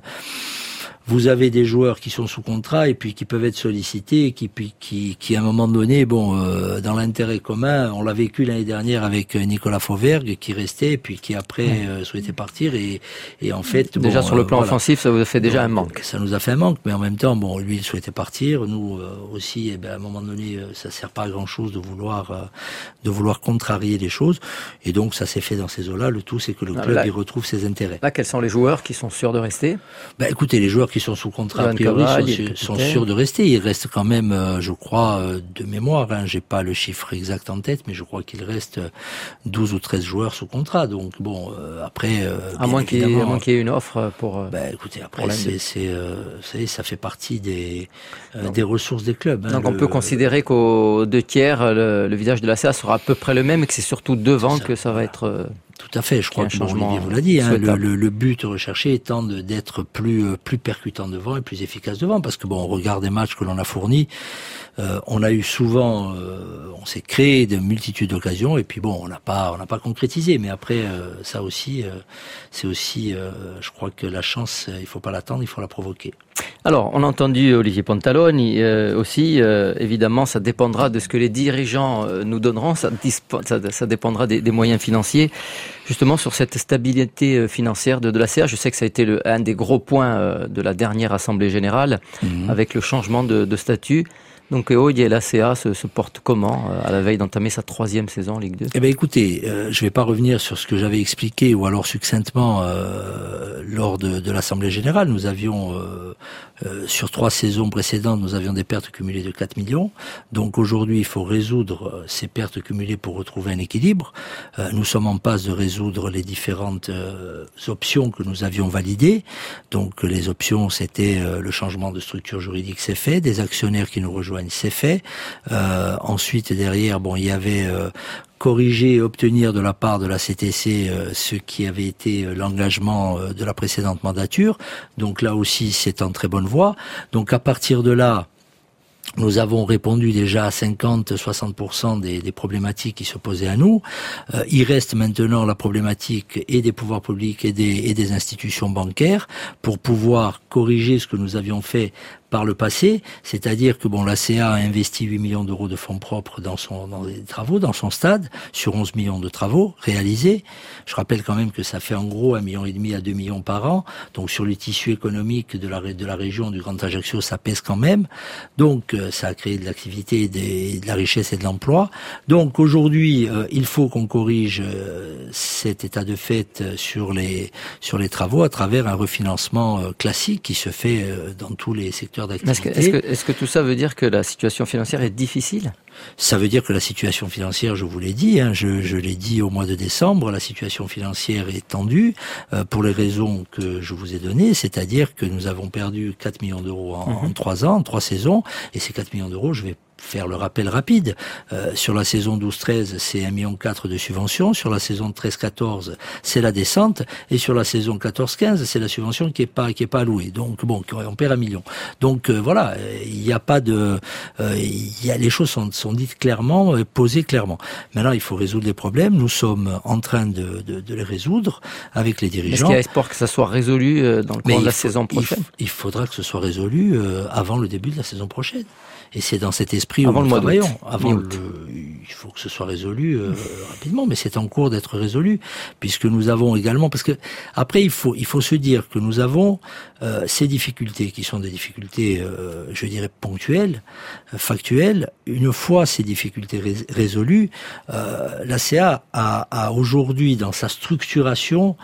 vous avez des joueurs qui sont sous contrat et puis qui peuvent être sollicités, qui puis qui qui à un moment donné, bon, euh, dans l'intérêt commun, on l'a vécu l'année dernière avec Nicolas Fauvergue qui restait et puis qui après euh, souhaitait partir et et en fait
déjà
bon,
sur le plan
euh, voilà.
offensif, ça vous a fait déjà
Donc,
un manque.
Ça nous a fait un manque, mais en même temps, bon, lui il souhaitait partir, nous euh, aussi, et ben à un moment donné, euh, ça sert pas à grand chose de vouloir euh, de vouloir contrarier les choses et donc ça s'est fait dans ces eaux-là. Le tout, c'est que le club
là,
il retrouve ses intérêts.
Là, quels sont les joueurs qui sont sûrs de rester?
Ben écoutez, les joueurs qui sont sous contrat,
Johan
a priori,
Cavall,
sont, sont sûrs de rester. Il reste quand même, euh, je crois, euh, de mémoire, hein, j'ai pas le chiffre exact en tête, mais je crois qu'il reste douze ou treize joueurs sous contrat. Donc bon, euh, après... Euh,
à moins qu'il y ait, à moins qu'il y ait une offre pour... Euh,
ben écoutez, après, c'est, c'est, euh, vous savez, ça fait partie des, euh, des ressources des clubs. Hein,
donc
le,
on peut considérer qu'aux deux tiers, le, le visage de la C A sera à peu près le même et que c'est surtout devant
ça,
que ça va
voilà.
être... Euh,
Tout à fait, je crois que bon,
changement
Olivier vous l'a dit, hein, le,
souhaitable.
le, le but recherché étant de, d'être plus euh, plus percutant devant et plus efficace devant, parce que bon, on regarde des matchs que l'on a fournis, euh, on a eu souvent, euh, on s'est créé de multitudes d'occasions et puis bon, on n'a pas on n'a pas concrétisé, mais après euh, ça aussi, euh, c'est aussi, euh, je crois que la chance, il faut pas l'attendre, il faut la provoquer.
Alors, on a entendu Olivier Pantalone euh, aussi. Euh, évidemment, ça dépendra de ce que les dirigeants euh, nous donneront. Ça, disp- ça, ça dépendra des, des moyens financiers. Justement, sur cette stabilité financière de, de la C A, je sais que ça a été le, un des gros points euh, de la dernière Assemblée Générale, mmh. avec le changement de, de statut. Donc, Olivier, la C A se, se porte comment à la veille d'entamer sa troisième saison en Ligue deux?
Eh ben, écoutez, euh, je vais pas revenir sur ce que j'avais expliqué ou alors succinctement euh, lors de, de l'Assemblée Générale. Nous avions euh, euh, sur trois saisons précédentes, nous avions des pertes cumulées de quatre millions. Donc aujourd'hui, il faut résoudre ces pertes cumulées pour retrouver un équilibre. Euh, nous sommes en passe de résoudre les différentes euh, options que nous avions validées. Donc les options, c'était euh, le changement de structure juridique, c'est fait, des actionnaires qui nous rejoignent, c'est fait. Euh, ensuite, derrière, bon, il y avait euh, corriger et obtenir de la part de la C T C euh, ce qui avait été euh, l'engagement euh, de la précédente mandature. Donc là aussi, c'est en très bonne voie. Donc à partir de là, nous avons répondu déjà à cinquante à soixante pour cent des, des problématiques qui se posaient à nous. Euh, il reste maintenant la problématique et des pouvoirs publics et des, et des institutions bancaires pour pouvoir corriger ce que nous avions fait par le passé, c'est-à-dire que bon, la C A a investi huit millions d'euros de fonds propres dans son dans les travaux, dans son stade, sur onze millions de travaux réalisés. Je rappelle quand même que ça fait en gros un million et demi à deux millions par an. Donc sur le tissu économique de la de la région du Grand Ajaccio, ça pèse quand même. Donc ça a créé de l'activité, des, de la richesse et de l'emploi. Donc aujourd'hui, euh, il faut qu'on corrige euh, cet état de fait sur les sur les travaux à travers un refinancement euh, classique qui se fait euh, dans tous les secteurs d'activité.
Est-ce que, est-ce que, est-ce que tout ça veut dire que la situation financière est difficile?
Ça veut dire que la situation financière, je vous l'ai dit, hein, je, je l'ai dit au mois de décembre, la situation financière est tendue euh, pour les raisons que je vous ai données, c'est-à-dire que nous avons perdu quatre millions d'euros en, mmh. en trois ans, en trois saisons, et ces quatre millions d'euros, je vais faire le rappel rapide. Euh, sur la saison douze treize, c'est un virgule quatre million de subventions. Sur la saison treize quatorze, c'est la descente. Et sur la saison quatorze quinze, c'est la subvention qui est pas qui est pas allouée. Donc bon, on perd un million. Donc euh, voilà, il n'y a pas de, euh, il y a les choses sont, sont dites clairement, posées clairement. Maintenant, il faut résoudre les problèmes. Nous sommes en train de, de, de les résoudre avec les dirigeants.
Est-ce qu'il y a espoir que ça soit résolu dans le cours de la
faut,
saison prochaine?
Il, il faudra que ce soit résolu euh, avant le début de la saison prochaine. Et c'est dans cet esprit
avant
où
nous
le travaillons.
D'août.
Avant le, il faut que ce soit résolu euh, rapidement, mais c'est en cours d'être résolu, puisque nous avons également, parce que après il faut il faut se dire que nous avons euh, ces difficultés qui sont des difficultés, euh, je dirais ponctuelles, euh, factuelles. Une fois ces difficultés rés- résolues, euh, la C A a, a aujourd'hui dans sa structuration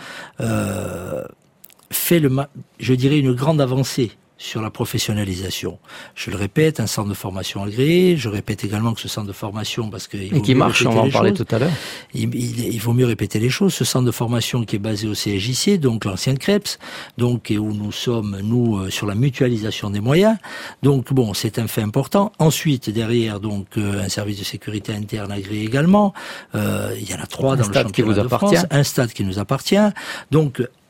euh, fait le, je dirais une grande avancée sur la professionnalisation. Je le répète, un centre de formation agréé. Je répète également que ce centre de formation, parce que il
et qui marche, on va en parler tout à l'heure.
Il, il, il vaut mieux répéter les choses. Ce centre de formation qui est basé au C S J C, donc l'ancien CREPS, donc et où nous sommes nous euh, sur la mutualisation des moyens. Donc bon, c'est un fait important. Ensuite, derrière, donc euh, un service de sécurité interne agréé également. Euh, il y en a trois
un
dans le championnat
qui vous
de
appartient.
France. Un stade qui nous appartient. Donc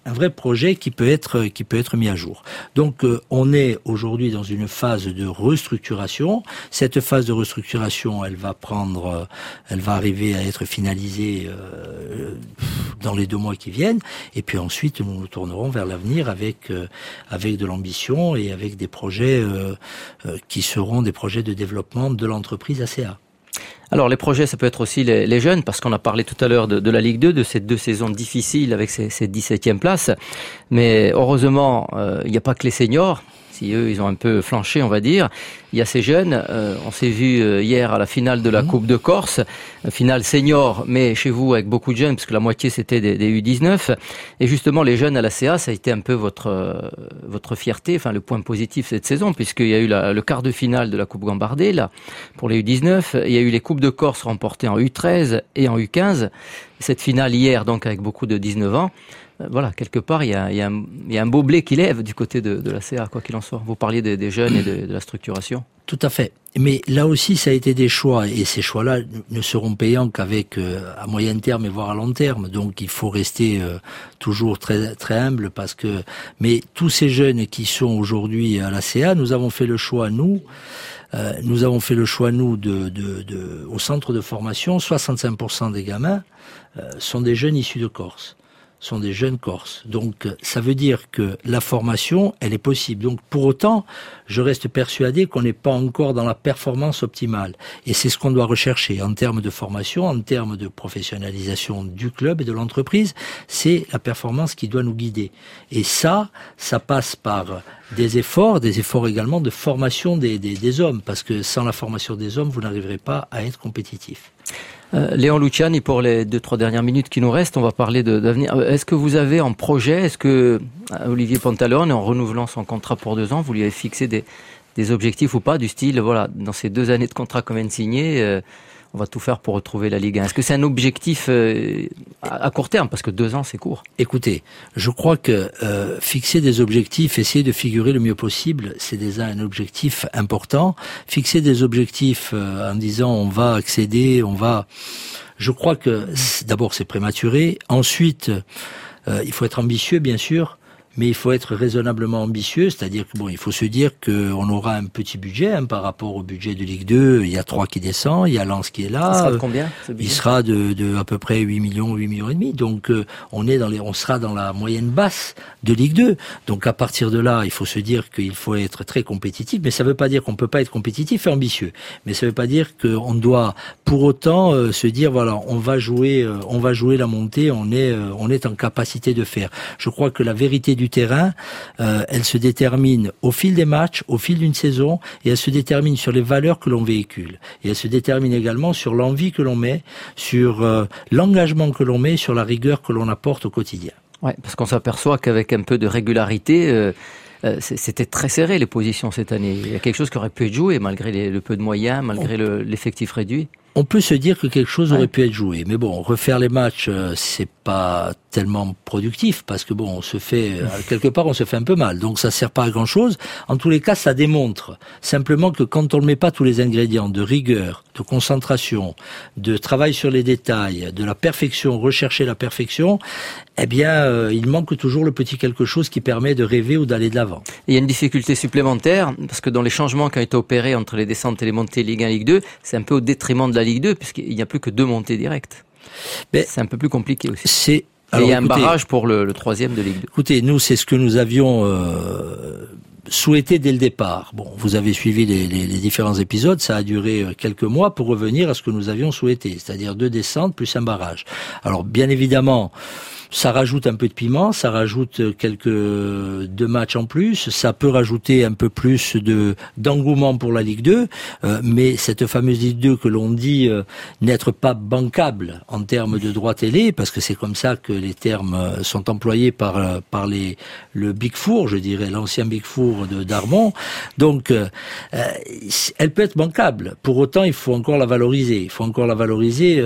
un vrai projet qui peut être qui peut être mis à jour. Donc euh, on est aujourd'hui dans une phase de restructuration. Cette phase de restructuration, elle va prendre, euh, elle va arriver à être finalisée euh, dans les deux mois qui viennent. Et puis ensuite, nous nous tournerons vers l'avenir avec euh, avec de l'ambition et avec des projets euh, euh, qui seront des projets de développement de l'entreprise A C A.
Alors les projets, ça peut être aussi les, les jeunes, parce qu'on a parlé tout à l'heure de, de la Ligue deux, de ces deux saisons difficiles avec ces, ces dix-septième places. Mais heureusement, euh, il n'y a pas que les seniors. Si eux, ils ont un peu flanché, on va dire. Il y a ces jeunes. Euh, on s'est vu euh, hier à la finale de la mmh. Coupe de Corse, finale senior, mais chez vous avec beaucoup de jeunes, parce que la moitié c'était des, des U dix-neuf. Et justement, les jeunes à la C A, ça a été un peu votre euh, votre fierté, enfin le point positif cette saison, puisqu'il y a eu la, le quart de finale de la Coupe Gambardella là pour les U dix-neuf. Il y a eu les Coupes de Corse remportées en U treize et en U quinze. Cette finale hier, donc avec beaucoup de dix-neuf ans. Voilà, quelque part, il y a, il y a, un, il y a un beau blé qui lève du côté de, de la C A, quoi qu'il en soit. Vous parliez des, des jeunes et de, de la structuration.
Tout à fait. Mais là aussi, ça a été des choix, et ces choix-là ne seront payants qu'avec euh, à moyen terme et voire à long terme. Donc, il faut rester euh, toujours très très humble, parce que. Mais tous ces jeunes qui sont aujourd'hui à la C A, nous avons fait le choix, nous. Euh, nous avons fait le choix, nous, de, de, de au centre de formation, soixante-cinq pour cent des gamins euh, sont des jeunes issus de Corse. sont des jeunes Corses. Donc, ça veut dire que la formation, elle est possible. Donc, pour autant, je reste persuadé qu'on n'est pas encore dans la performance optimale. Et c'est ce qu'on doit rechercher en termes de formation, en termes de professionnalisation du club et de l'entreprise. C'est la performance qui doit nous guider. Et ça, ça passe par des efforts, des efforts également de formation des, des, des hommes. Parce que sans la formation des hommes, vous n'arriverez pas à être compétitif.
Euh, Léon Luciani, pour les deux, trois dernières minutes qui nous restent, on va parler de, d'avenir. Est-ce que vous avez en projet, est-ce que Olivier Pantalone, en renouvelant son contrat pour deux ans, vous lui avez fixé des, des objectifs ou pas, du style, voilà, dans ces deux années de contrat qu'on vient de signer, euh, on va tout faire pour retrouver la Ligue un. Est-ce que c'est un objectif euh, à, à court terme, parce que deux ans, c'est court?
Écoutez, je crois que euh, fixer des objectifs, essayer de figurer le mieux possible, c'est déjà un objectif important. Fixer des objectifs euh, en disant on va accéder, on va... Je crois que d'abord c'est prématuré. Ensuite, euh, il faut être ambitieux, bien sûr. Mais il faut être raisonnablement ambitieux, c'est-à-dire que bon, il faut se dire qu'on aura un petit budget hein, par rapport au budget de Ligue deux. Il y a trois qui descend, il y a Lens qui est là.
Il sera de combien, ce budget ?
Il sera de, de à peu près huit millions, huit millions et demi. Donc euh, on est dans les, on sera dans la moyenne basse de Ligue deux. Donc à partir de là, il faut se dire qu'il faut être très compétitif. Mais ça ne veut pas dire qu'on peut pas être compétitif et ambitieux. Mais ça ne veut pas dire qu'on doit pour autant euh, se dire voilà, on va jouer, euh, on va jouer la montée. On est, euh, on est en capacité de faire. Je crois que la vérité du terrain, euh, elle se détermine au fil des matchs, au fil d'une saison, et elle se détermine sur les valeurs que l'on véhicule. Et elle se détermine également sur l'envie que l'on met, sur euh, l'engagement que l'on met, sur la rigueur que l'on apporte au quotidien.
Ouais, parce qu'on s'aperçoit qu'avec un peu de régularité, euh, euh, c'était très serré les positions cette année. Il y a quelque chose qui aurait pu être joué malgré les, le peu de moyens, malgré le, l'effectif réduit.
On peut se dire que quelque chose aurait ouais. pu être joué, mais bon, refaire les matchs, euh, c'est pas tellement productif parce que bon, on se fait euh, quelque part, on se fait un peu mal, donc ça sert pas à grand chose. En tous les cas, ça démontre simplement que quand on ne met pas tous les ingrédients de rigueur, de concentration, de travail sur les détails, de la perfection, rechercher la perfection, eh bien, euh, il manque toujours le petit quelque chose qui permet de rêver ou d'aller de l'avant.
Il y a une difficulté supplémentaire parce que dans les changements qui ont été opérés entre les descentes et les montées Ligue un, Ligue deux, c'est un peu au détriment de la Ligue deux puisqu'il n'y a plus que deux montées directes. Mais c'est un peu plus compliqué aussi.
C'est
Alors, il y a écoutez, un barrage pour le, le troisième de Ligue deux.
Écoutez, nous, c'est ce que nous avions euh, souhaité dès le départ. Bon, vous avez suivi les, les, les différents épisodes, ça a duré quelques mois pour revenir à ce que nous avions souhaité, c'est-à-dire deux descentes plus un barrage. Alors, bien évidemment, ça rajoute un peu de piment, ça rajoute quelques deux matchs en plus, ça peut rajouter un peu plus de d'engouement pour la Ligue deux, euh, mais cette fameuse Ligue deux que l'on dit euh, n'être pas bancable en termes de droits télé, parce que c'est comme ça que les termes sont employés par par les le Big Four, je dirais l'ancien Big Four de Darmon. Donc, euh, elle peut être bancable. Pour autant, il faut encore la valoriser. Il faut encore la valoriser. Euh,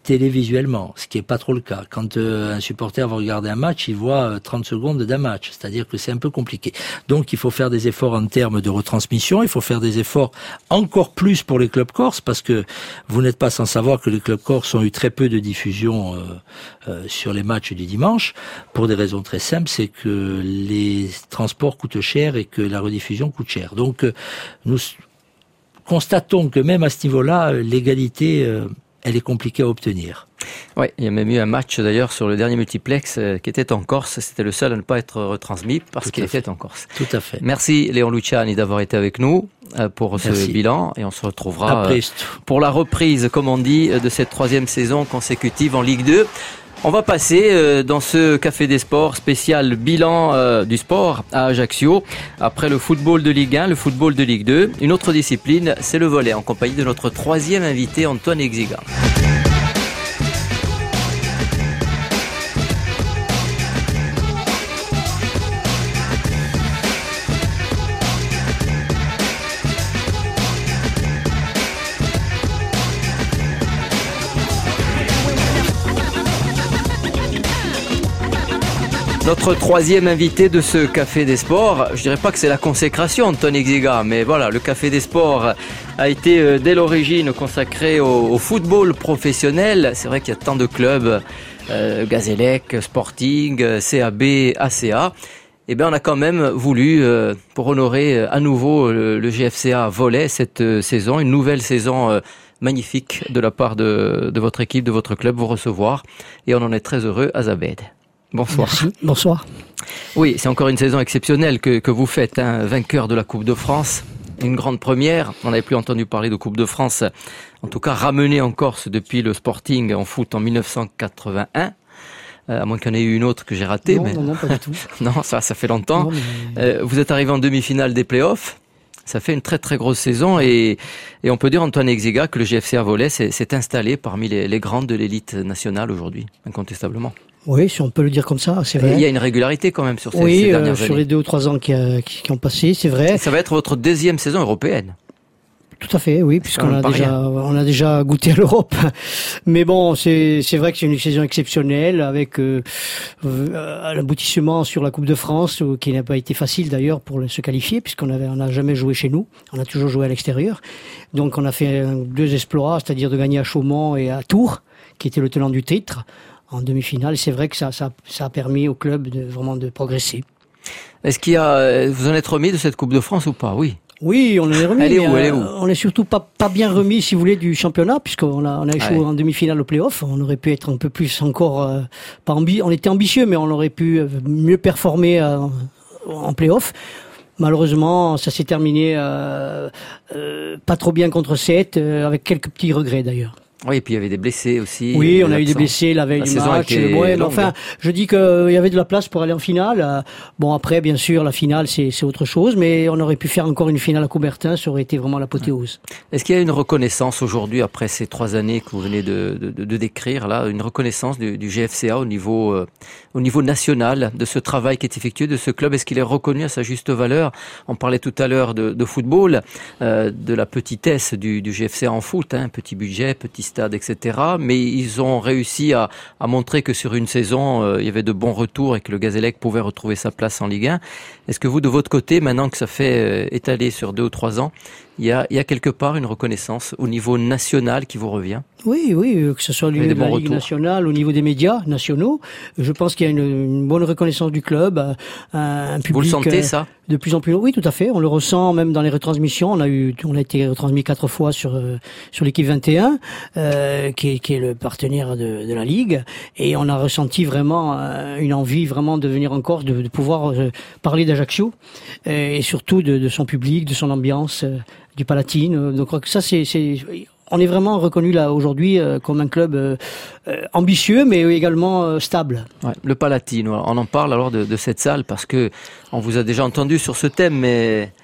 télévisuellement, ce qui est pas trop le cas. Quand euh, un supporter va regarder un match, il voit euh, trente secondes d'un match, c'est-à-dire que c'est un peu compliqué. Donc il faut faire des efforts en termes de retransmission, il faut faire des efforts encore plus pour les clubs corses, parce que vous n'êtes pas sans savoir que les clubs corses ont eu très peu de diffusion euh, euh, sur les matchs du dimanche, pour des raisons très simples, c'est que les transports coûtent cher et que la rediffusion coûte cher. Donc euh, nous constatons que même à ce niveau-là, l'égalité... Euh, elle est compliquée à obtenir.
Oui, il y a même eu un match d'ailleurs sur le dernier multiplex euh, qui était en Corse. C'était le seul à ne pas être retransmis parce qu'il était en Corse.
Tout à fait.
Merci Léon Luciani d'avoir été avec nous euh, pour ce
Merci.
bilan et on se retrouvera euh,
euh,
pour la reprise, comme on dit, de cette troisième saison consécutive en Ligue deux. On va passer euh, dans ce Café des Sports spécial bilan euh, du sport à Ajaccio. Après le football de Ligue un, le football de Ligue deux, une autre discipline, c'est le volley, en compagnie de notre troisième invité, Antoine Exiga. Notre troisième invité de ce Café des Sports, je dirais pas que c'est la consécration, Antoine Exiga, mais voilà, le Café des Sports a été euh, dès l'origine consacré au, au football professionnel. C'est vrai qu'il y a tant de clubs, euh, Gazélec, Sporting, C A B, A C A. Eh bien, on a quand même voulu, euh, pour honorer euh, à nouveau le, le G F C A volley cette euh, saison, une nouvelle saison euh, magnifique de la part de, de votre équipe, de votre club, vous recevoir. Et on en est très heureux à Zabed. Bonsoir.
Merci. Bonsoir.
Oui, c'est encore une saison exceptionnelle que, que vous faites, hein, vainqueur de la Coupe de France. Une grande première. On n'avait plus entendu parler de Coupe de France, en tout cas ramenée en Corse depuis le Sporting en foot en mille neuf cent quatre-vingt-un. Euh, à moins qu'il y en ait eu une autre que j'ai ratée.
Non,
mais...
non, non, pas du tout.
non, ça, ça fait longtemps.
Non, mais...
euh, vous êtes arrivé en demi-finale des playoffs. Ça fait une très très grosse saison et, et on peut dire, Antoine Exiga, que le G F C A volley s'est, s'est installé parmi les, les grands de l'élite nationale aujourd'hui, incontestablement.
Oui, si on peut le dire comme ça, c'est vrai.
Et il y a une régularité quand même sur ces,
oui,
ces dernières
euh,
années.
sur les deux ou trois ans qui, a, qui, qui ont passé, c'est vrai.
Et ça va être votre deuxième saison européenne.
Tout à fait, oui, puisqu'on a déjà, on a déjà goûté à l'Europe. Mais bon, c'est, c'est vrai que c'est une saison exceptionnelle avec euh, euh, l'aboutissement sur la Coupe de France, euh, qui n'a pas été facile d'ailleurs pour se qualifier, puisqu'on avait, on n'a jamais joué chez nous, on a toujours joué à l'extérieur. Donc on a fait deux exploits, c'est-à-dire de gagner à Chaumont et à Tours, qui était le tenant du titre, en demi-finale. C'est vrai que ça, ça, ça a permis au club de vraiment de progresser.
Est-ce qu'il y a, vous en êtes remis de cette Coupe de France ou pas? Oui.
Oui, on en est remis.
Elle est où,
mais,
elle est où
euh, on est surtout pas pas bien remis, si vous voulez, du championnat, puisqu'on a on a échoué
ouais.
en demi-finale au play-off. On aurait pu être un peu plus encore, euh, pas ambi- on était ambitieux, mais on aurait pu mieux performer euh, en play-off. Malheureusement, ça s'est terminé euh, euh, pas trop bien contre sept, euh, avec quelques petits regrets d'ailleurs.
Oui, et puis il y avait des blessés aussi.
Oui, on a eu des blessés la veille
la
du
saison
match.
était
Ouais, mais
longue.
enfin, je dis qu'il y avait de la place pour aller en finale. Bon, après, bien sûr, la finale, c'est, c'est autre chose, mais on aurait pu faire encore une finale à Coubertin, ça aurait été vraiment l'apothéose.
Est-ce qu'il y a une reconnaissance aujourd'hui, après ces trois années que vous venez de, de, de décrire, là, une reconnaissance du, du G F C A au niveau, euh, au niveau national, de ce travail qui est effectué, de ce club? Est-ce qu'il est reconnu à sa juste valeur? On parlait tout à l'heure de, de football, euh, de la petitesse du, du G F C A en foot, hein, petit budget, petit stade, et cetera. Mais ils ont réussi à, à montrer que sur une saison, euh, il y avait de bons retours et que le Gazélec pouvait retrouver sa place en Ligue un. Est-ce que vous, de votre côté, maintenant que ça fait euh, étaler sur deux ou trois ans, il y a, il y a quelque part une reconnaissance au niveau national qui vous revient?
Oui, oui, que ce soit au niveau de la Ligue nationale, au niveau des médias nationaux. Je pense qu'il y a une, une bonne reconnaissance du club, un, un public.
Vous le sentez, ça?
De plus en plus, oui, tout à fait. On le ressent même dans les retransmissions. On a eu, on a été retransmis quatre fois sur euh, sur l'équipe vingt et un, euh, qui est qui est le partenaire de, de la ligue, et on a ressenti vraiment euh, une envie vraiment de venir en Corse, de, de pouvoir euh, parler d'Ajaccio euh, et surtout de, de son public, de son ambiance, euh, du Palatine. Donc, je crois que ça, c'est, c'est on est vraiment reconnu là aujourd'hui euh, comme un club euh, euh, ambitieux, mais également euh, stable.
Ouais, le Palatine, on en parle alors de, de cette salle parce que on vous a déjà entendu sur ce thème, mais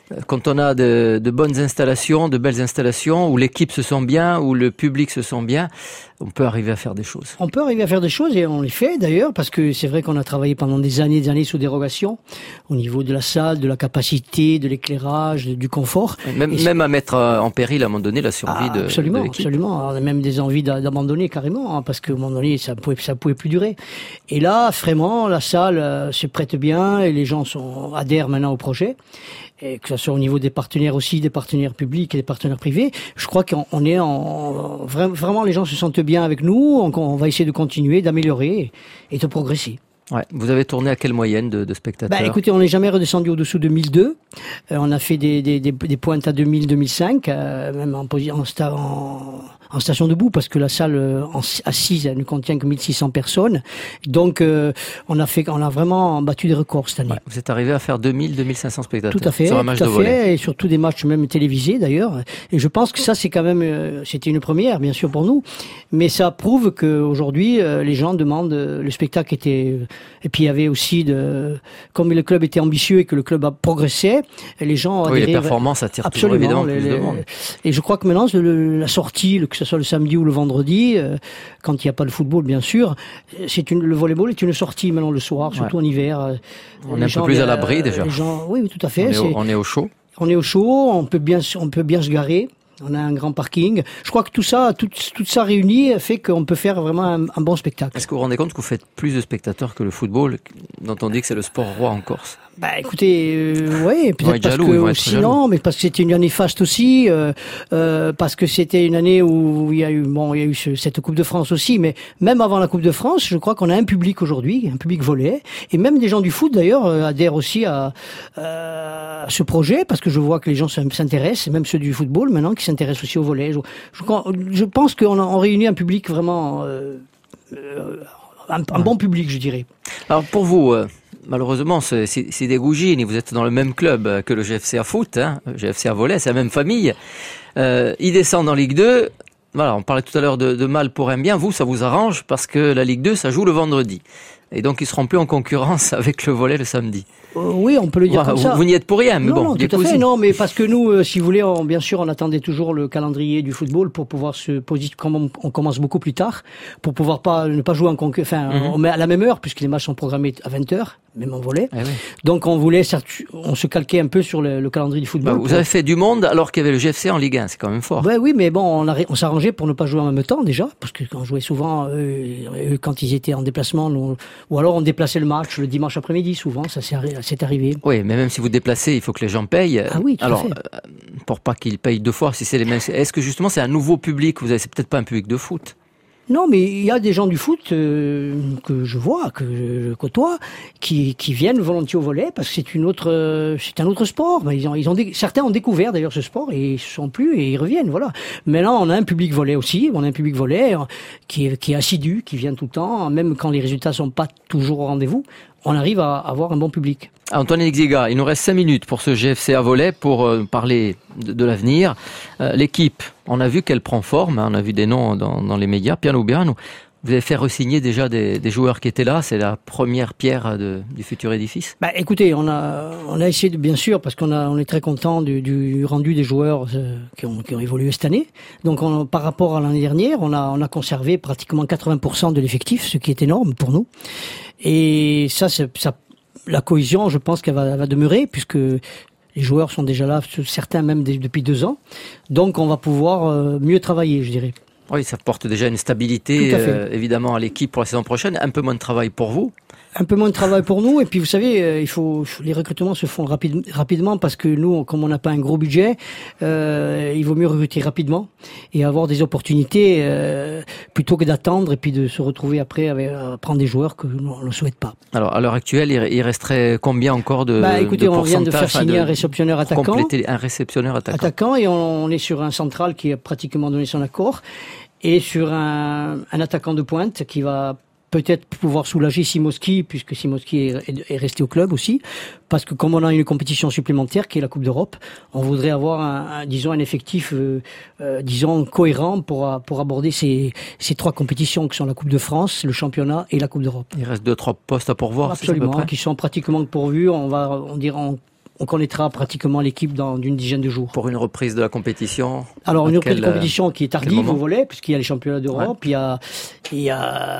quand on a de, de bonnes installations, de belles installations, où l'équipe se sent bien, où le public se sent bien, on peut arriver à faire des choses.
On peut arriver à faire des choses et on les fait d'ailleurs, parce que c'est vrai qu'on a travaillé pendant des années et des années sous dérogation, au niveau de la salle, de la capacité, de l'éclairage, du confort.
Même,
et
même à mettre en péril à un moment donné la survie
ah,
de,
absolument,
de l'équipe.
Absolument, on a même des envies d'abandonner carrément, hein, parce qu'à un moment donné, ça pouvait, ça pouvait plus durer. Et là, vraiment, la salle euh, se prête bien et les gens sont, adhèrent maintenant au projet. Et que ce soit au niveau des partenaires aussi, des partenaires publics et des partenaires privés, je crois qu'on on est en, vraiment, les gens se sentent bien avec nous, on, on va essayer de continuer, d'améliorer et de progresser.
Ouais. Vous avez tourné à quelle moyenne de, de spectateurs?
Bah, écoutez, on n'est jamais redescendu au-dessous de mille deux. Euh, on a fait des, des, des, des pointes à deux mille, deux mille cinq, euh, même en, en, sta, en, en station debout, parce que la salle en, assise elle ne contient que mille six cents personnes. Donc, euh, on a fait, on a vraiment battu des records cette année.
Ouais, vous êtes arrivé à faire deux mille, deux mille cinq cents spectateurs.
Tout à fait,
sur un match
tout à
de volley.
fait, et surtout des matchs même télévisés d'ailleurs. Et je pense que ça, c'est quand même, euh, c'était une première, bien sûr pour nous, mais ça prouve qu'aujourd'hui, euh, les gens demandent, euh, le spectacle était, euh, et puis il y avait aussi de, comme le club était ambitieux et que le club a progressé, les gens
oui,
adhéraient,
les performances attirent
absolument,
toujours évidemment
les,
plus
les,
de monde.
Et je crois que maintenant, le, la sortie, le, que ce soit le samedi ou le vendredi, euh, quand il n'y a pas de football, bien sûr, c'est une, le volleyball est une sortie maintenant le soir, surtout ouais. en hiver. Euh,
on est un peu plus à l'abri déjà.
Les gens, oui, oui, tout à fait.
On est, au, on est au chaud.
On est au chaud, on peut bien, on peut bien se garer. On a un grand parking. Je crois que tout ça, tout, tout ça réuni fait qu'on peut faire vraiment un, un bon spectacle.
Est-ce que vous vous rendez compte que vous faites plus de spectateurs que le football, dont on dit que c'est le sport roi en Corse?
Bah écoutez, euh, ouais, peut-être parce
jaloux,
que aussi non, mais parce que c'était une année faste aussi, euh, euh, parce que c'était une année où il y a eu, bon, il y a eu ce, cette Coupe de France aussi, mais même avant la Coupe de France, je crois qu'on a un public aujourd'hui, un public volley, et même des gens du foot d'ailleurs euh, adhèrent aussi à, euh, à ce projet, parce que je vois que les gens s'intéressent, même ceux du football maintenant, qui s'intéressent aussi au volley. Je, je, je pense qu'on on réunit un public vraiment, euh, euh, un, un bon public, je dirais.
Alors pour vous. Euh... Malheureusement, c'est, c'est, c'est des gougines et vous êtes dans le même club que le G F C à foot, hein, le G F C à volley, c'est la même famille. Euh, ils descendent en Ligue deux. Voilà, on parlait tout à l'heure de, de mal pour un bien. Vous, ça vous arrange parce que la Ligue deux, ça joue le vendredi. Et donc, ils seront plus en concurrence avec le volley le samedi.
Euh, oui, on peut le dire
voilà,
comme
vous,
ça.
Vous n'y êtes pour rien, mais
non,
bon.
Non, tout à fait, non, mais parce que nous, euh, si vous voulez, on, bien sûr, on attendait toujours le calendrier du football pour pouvoir se positionner, comme on, on commence beaucoup plus tard, pour pouvoir pas, ne pas jouer en concurrence, enfin, mm-hmm. on met à la même heure, puisque les matchs sont programmés à vingt heures, même en volley. Eh oui. Donc, on voulait, on se calquait un peu sur le, le calendrier du football.
Bah, vous pour... avez fait du monde alors qu'il y avait le G F C en Ligue un, c'est quand même fort.
Ouais, oui, mais bon, on, a, on s'arrangeait pour ne pas jouer en même temps, déjà, parce que quand on jouait souvent, euh, quand ils étaient en déplacement, nous, ou alors on déplaçait le match le dimanche après-midi, souvent, ça c'est, c'est arrivé.
Oui, mais même si vous déplacez, il faut que les gens payent.
Ah oui, tout
alors,
à fait.
Euh, pour pas qu'ils payent deux fois, si c'est les mêmes. Est-ce que justement c'est un nouveau public? Vous avez, c'est peut-être pas un public de foot.
Non, mais il y a des gens du foot euh, que je vois, que je côtoie, qui, qui viennent volontiers au volley parce que c'est une autre, euh, c'est un autre sport. Ben, ils ont, ils ont dé- certains ont découvert d'ailleurs ce sport et ils se sont plus et ils reviennent. Voilà. Maintenant, on a un public volley aussi. On a un public volley euh, qui est, qui est assidu, qui vient tout le temps, même quand les résultats sont pas toujours au rendez-vous. On arrive à avoir un bon public.
Antoine Exiga, il nous reste cinq minutes pour ce G F C à volley pour euh, parler de, de l'avenir. Euh, l'équipe, on a vu qu'elle prend forme, hein, on a vu des noms dans, dans les médias, piano piano. Vous avez fait re-signer déjà des, des joueurs qui étaient là, c'est la première pierre de, du futur édifice.
Bah, écoutez, on a, on a essayé de, bien sûr, parce qu'on a, on est très content du, du rendu des joueurs euh, qui, ont, qui ont évolué cette année. Donc, on, par rapport à l'année dernière, on a, on a conservé pratiquement quatre-vingts pour cent de l'effectif, ce qui est énorme pour nous. Et ça, c'est, ça, la cohésion, je pense qu'elle va, elle va demeurer, puisque les joueurs sont déjà là, certains même depuis deux ans. Donc, on va pouvoir euh, mieux travailler, je dirais.
Oui, ça porte déjà une stabilité, euh, évidemment, à l'équipe pour la saison prochaine. Un peu moins de travail pour vous.
Un peu moins de travail pour nous. Et puis, vous savez, euh, il faut, les recrutements se font rapide, rapidement parce que nous, comme on n'a pas un gros budget, euh, il vaut mieux recruter rapidement et avoir des opportunités euh, plutôt que d'attendre et puis de se retrouver après avec, à prendre des joueurs que on ne souhaite pas.
Alors, à l'heure actuelle, il resterait combien encore de
bah, écoutez,
de
on vient de faire signer
de,
un réceptionneur attaquant.
Compléter un réceptionneur attaquant.
Attaquant et on, on est sur un central qui a pratiquement donné son accord. Et sur un, un attaquant de pointe qui va peut-être pouvoir soulager Simoski, puisque Simoski est, est, est resté au club aussi, parce que comme on a une compétition supplémentaire qui est la Coupe d'Europe, on voudrait avoir un, un disons un effectif, euh, euh, disons cohérent pour pour aborder ces ces trois compétitions qui sont la Coupe de France, le championnat et la Coupe d'Europe.
Il reste deux trois postes à pourvoir.
Absolument,
c'est à peu près.
Qui sont pratiquement pourvus. On va on dira on, on connaîtra pratiquement l'équipe dans d'une dizaine de jours.
Pour une reprise de la compétition.
Alors une reprise
quel,
de compétition qui est tardive au volet, puisqu'il y a les championnats d'Europe, ouais. il y a, il y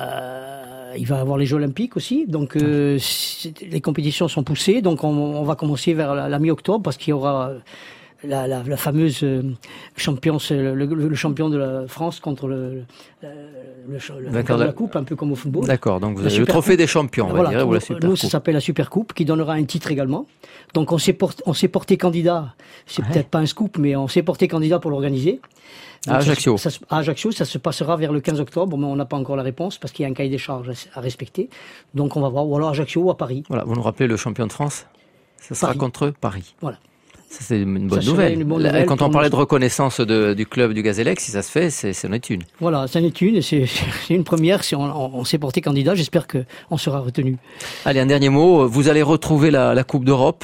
a, il va y avoir les Jeux Olympiques aussi. Donc euh, les compétitions sont poussées, donc on, on va commencer vers la, la mi-octobre parce qu'il y aura La, la, la fameuse euh, champion, le, le, le champion de la France contre le, le, le, le de la coupe, un peu comme au football.
D'accord, donc vous avez le trophée des champions, on va
voilà,
dire, ou la Super
Nous,
Coupe.
Ça s'appelle la Super Coupe, qui donnera un titre également. Donc on s'est porté, on s'est porté candidat. C'est ouais. peut-être pas un scoop, mais on s'est porté candidat pour l'organiser. Donc
à Ajaccio.
Ça, ça, à Ajaccio, ça se passera vers le quinze octobre, mais on n'a pas encore la réponse parce qu'il y a un cahier des charges à respecter. Donc on va voir, ou alors Ajaccio ou à Paris.
Voilà, vous nous rappelez le champion de France ? Ça sera
Paris.
Contre Paris.
Voilà.
Ça, c'est une bonne nouvelle. Une bonne nouvelle. Quand on parlait de reconnaissance de, du club du Gazélec, si ça se fait, c'est, c'est une une.
Voilà, c'est une une, c'est, c'est une première. Si on, on, on s'est porté candidat, j'espère qu'on sera retenu.
Allez, un dernier mot. Vous allez retrouver la, la Coupe d'Europe.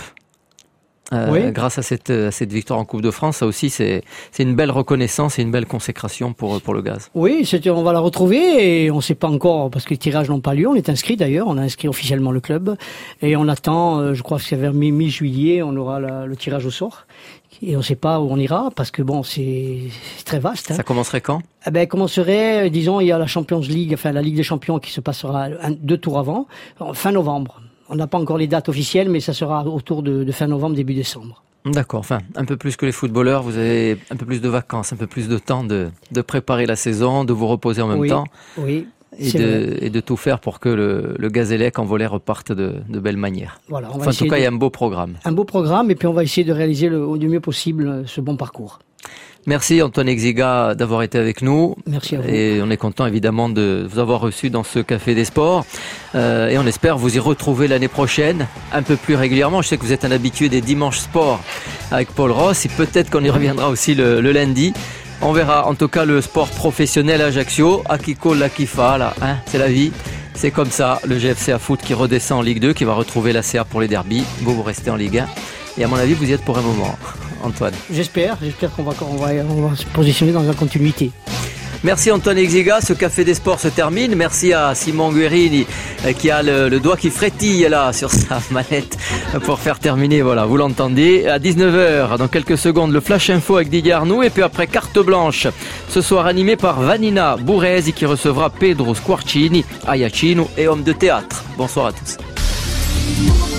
Euh,
oui.
Grâce à cette, à cette victoire en Coupe de France, ça aussi c'est, c'est une belle reconnaissance et une belle consécration pour, pour le Gaz.
Oui, c'est, on va la retrouver et on ne sait pas encore parce que les tirages n'ont pas lieu. On est inscrit d'ailleurs, on a inscrit officiellement le club et on attend, je crois que c'est vers mi-juillet, on aura la, le tirage au sort. Et on ne sait pas où on ira parce que bon, c'est, c'est très vaste. Hein.
Ça commencerait quand ?
Eh ben, commencerait, disons, il y a la Champions League, enfin la Ligue des Champions qui se passera un, deux tours avant, fin novembre. On n'a pas encore les dates officielles, mais ça sera autour de, de fin novembre, début décembre.
D'accord. Enfin, un peu plus que les footballeurs, vous avez un peu plus de vacances, un peu plus de temps de, de préparer la saison, de vous reposer en même
oui,
temps.
Oui.
Et de, et de tout faire pour que le, le Gazélec en volet reparte de, de belle manière.
Voilà, on va
enfin, en tout cas,
de...
il y a un beau programme.
Un beau programme, et puis on va essayer de réaliser le, au mieux possible ce bon parcours.
Merci Antoine Exiga d'avoir été avec nous.
Merci à vous.
Et on est content évidemment de vous avoir reçu dans ce Café des Sports. Euh, et on espère vous y retrouver l'année prochaine, un peu plus régulièrement. Je sais que vous êtes un habitué des dimanches sports avec Paul Ross. Et peut-être qu'on y reviendra aussi le, le lundi. On verra. En tout cas, le sport professionnel à Ajaccio, Akiko Lakifa, là, hein, c'est la vie. C'est comme ça. Le G F C A Foot qui redescend en Ligue deux, qui va retrouver la C A pour les derbies. Vous, vous restez en Ligue un. Et à mon avis, vous y êtes pour un moment, Antoine.
J'espère, j'espère qu'on va, on va, on va se positionner dans la continuité.
Merci Antoine Exiga, ce Café des Sports se termine. Merci à Simon Guerini qui a le, le doigt qui frétille là sur sa manette pour faire terminer, voilà, vous l'entendez. À dix-neuf heures, dans quelques secondes, le Flash Info avec Didier Arnoux et puis après Carte Blanche, ce soir animé par Vanina Bourrezi qui recevra Pedro Squarcini, Ayacino et Homme de Théâtre. Bonsoir à tous.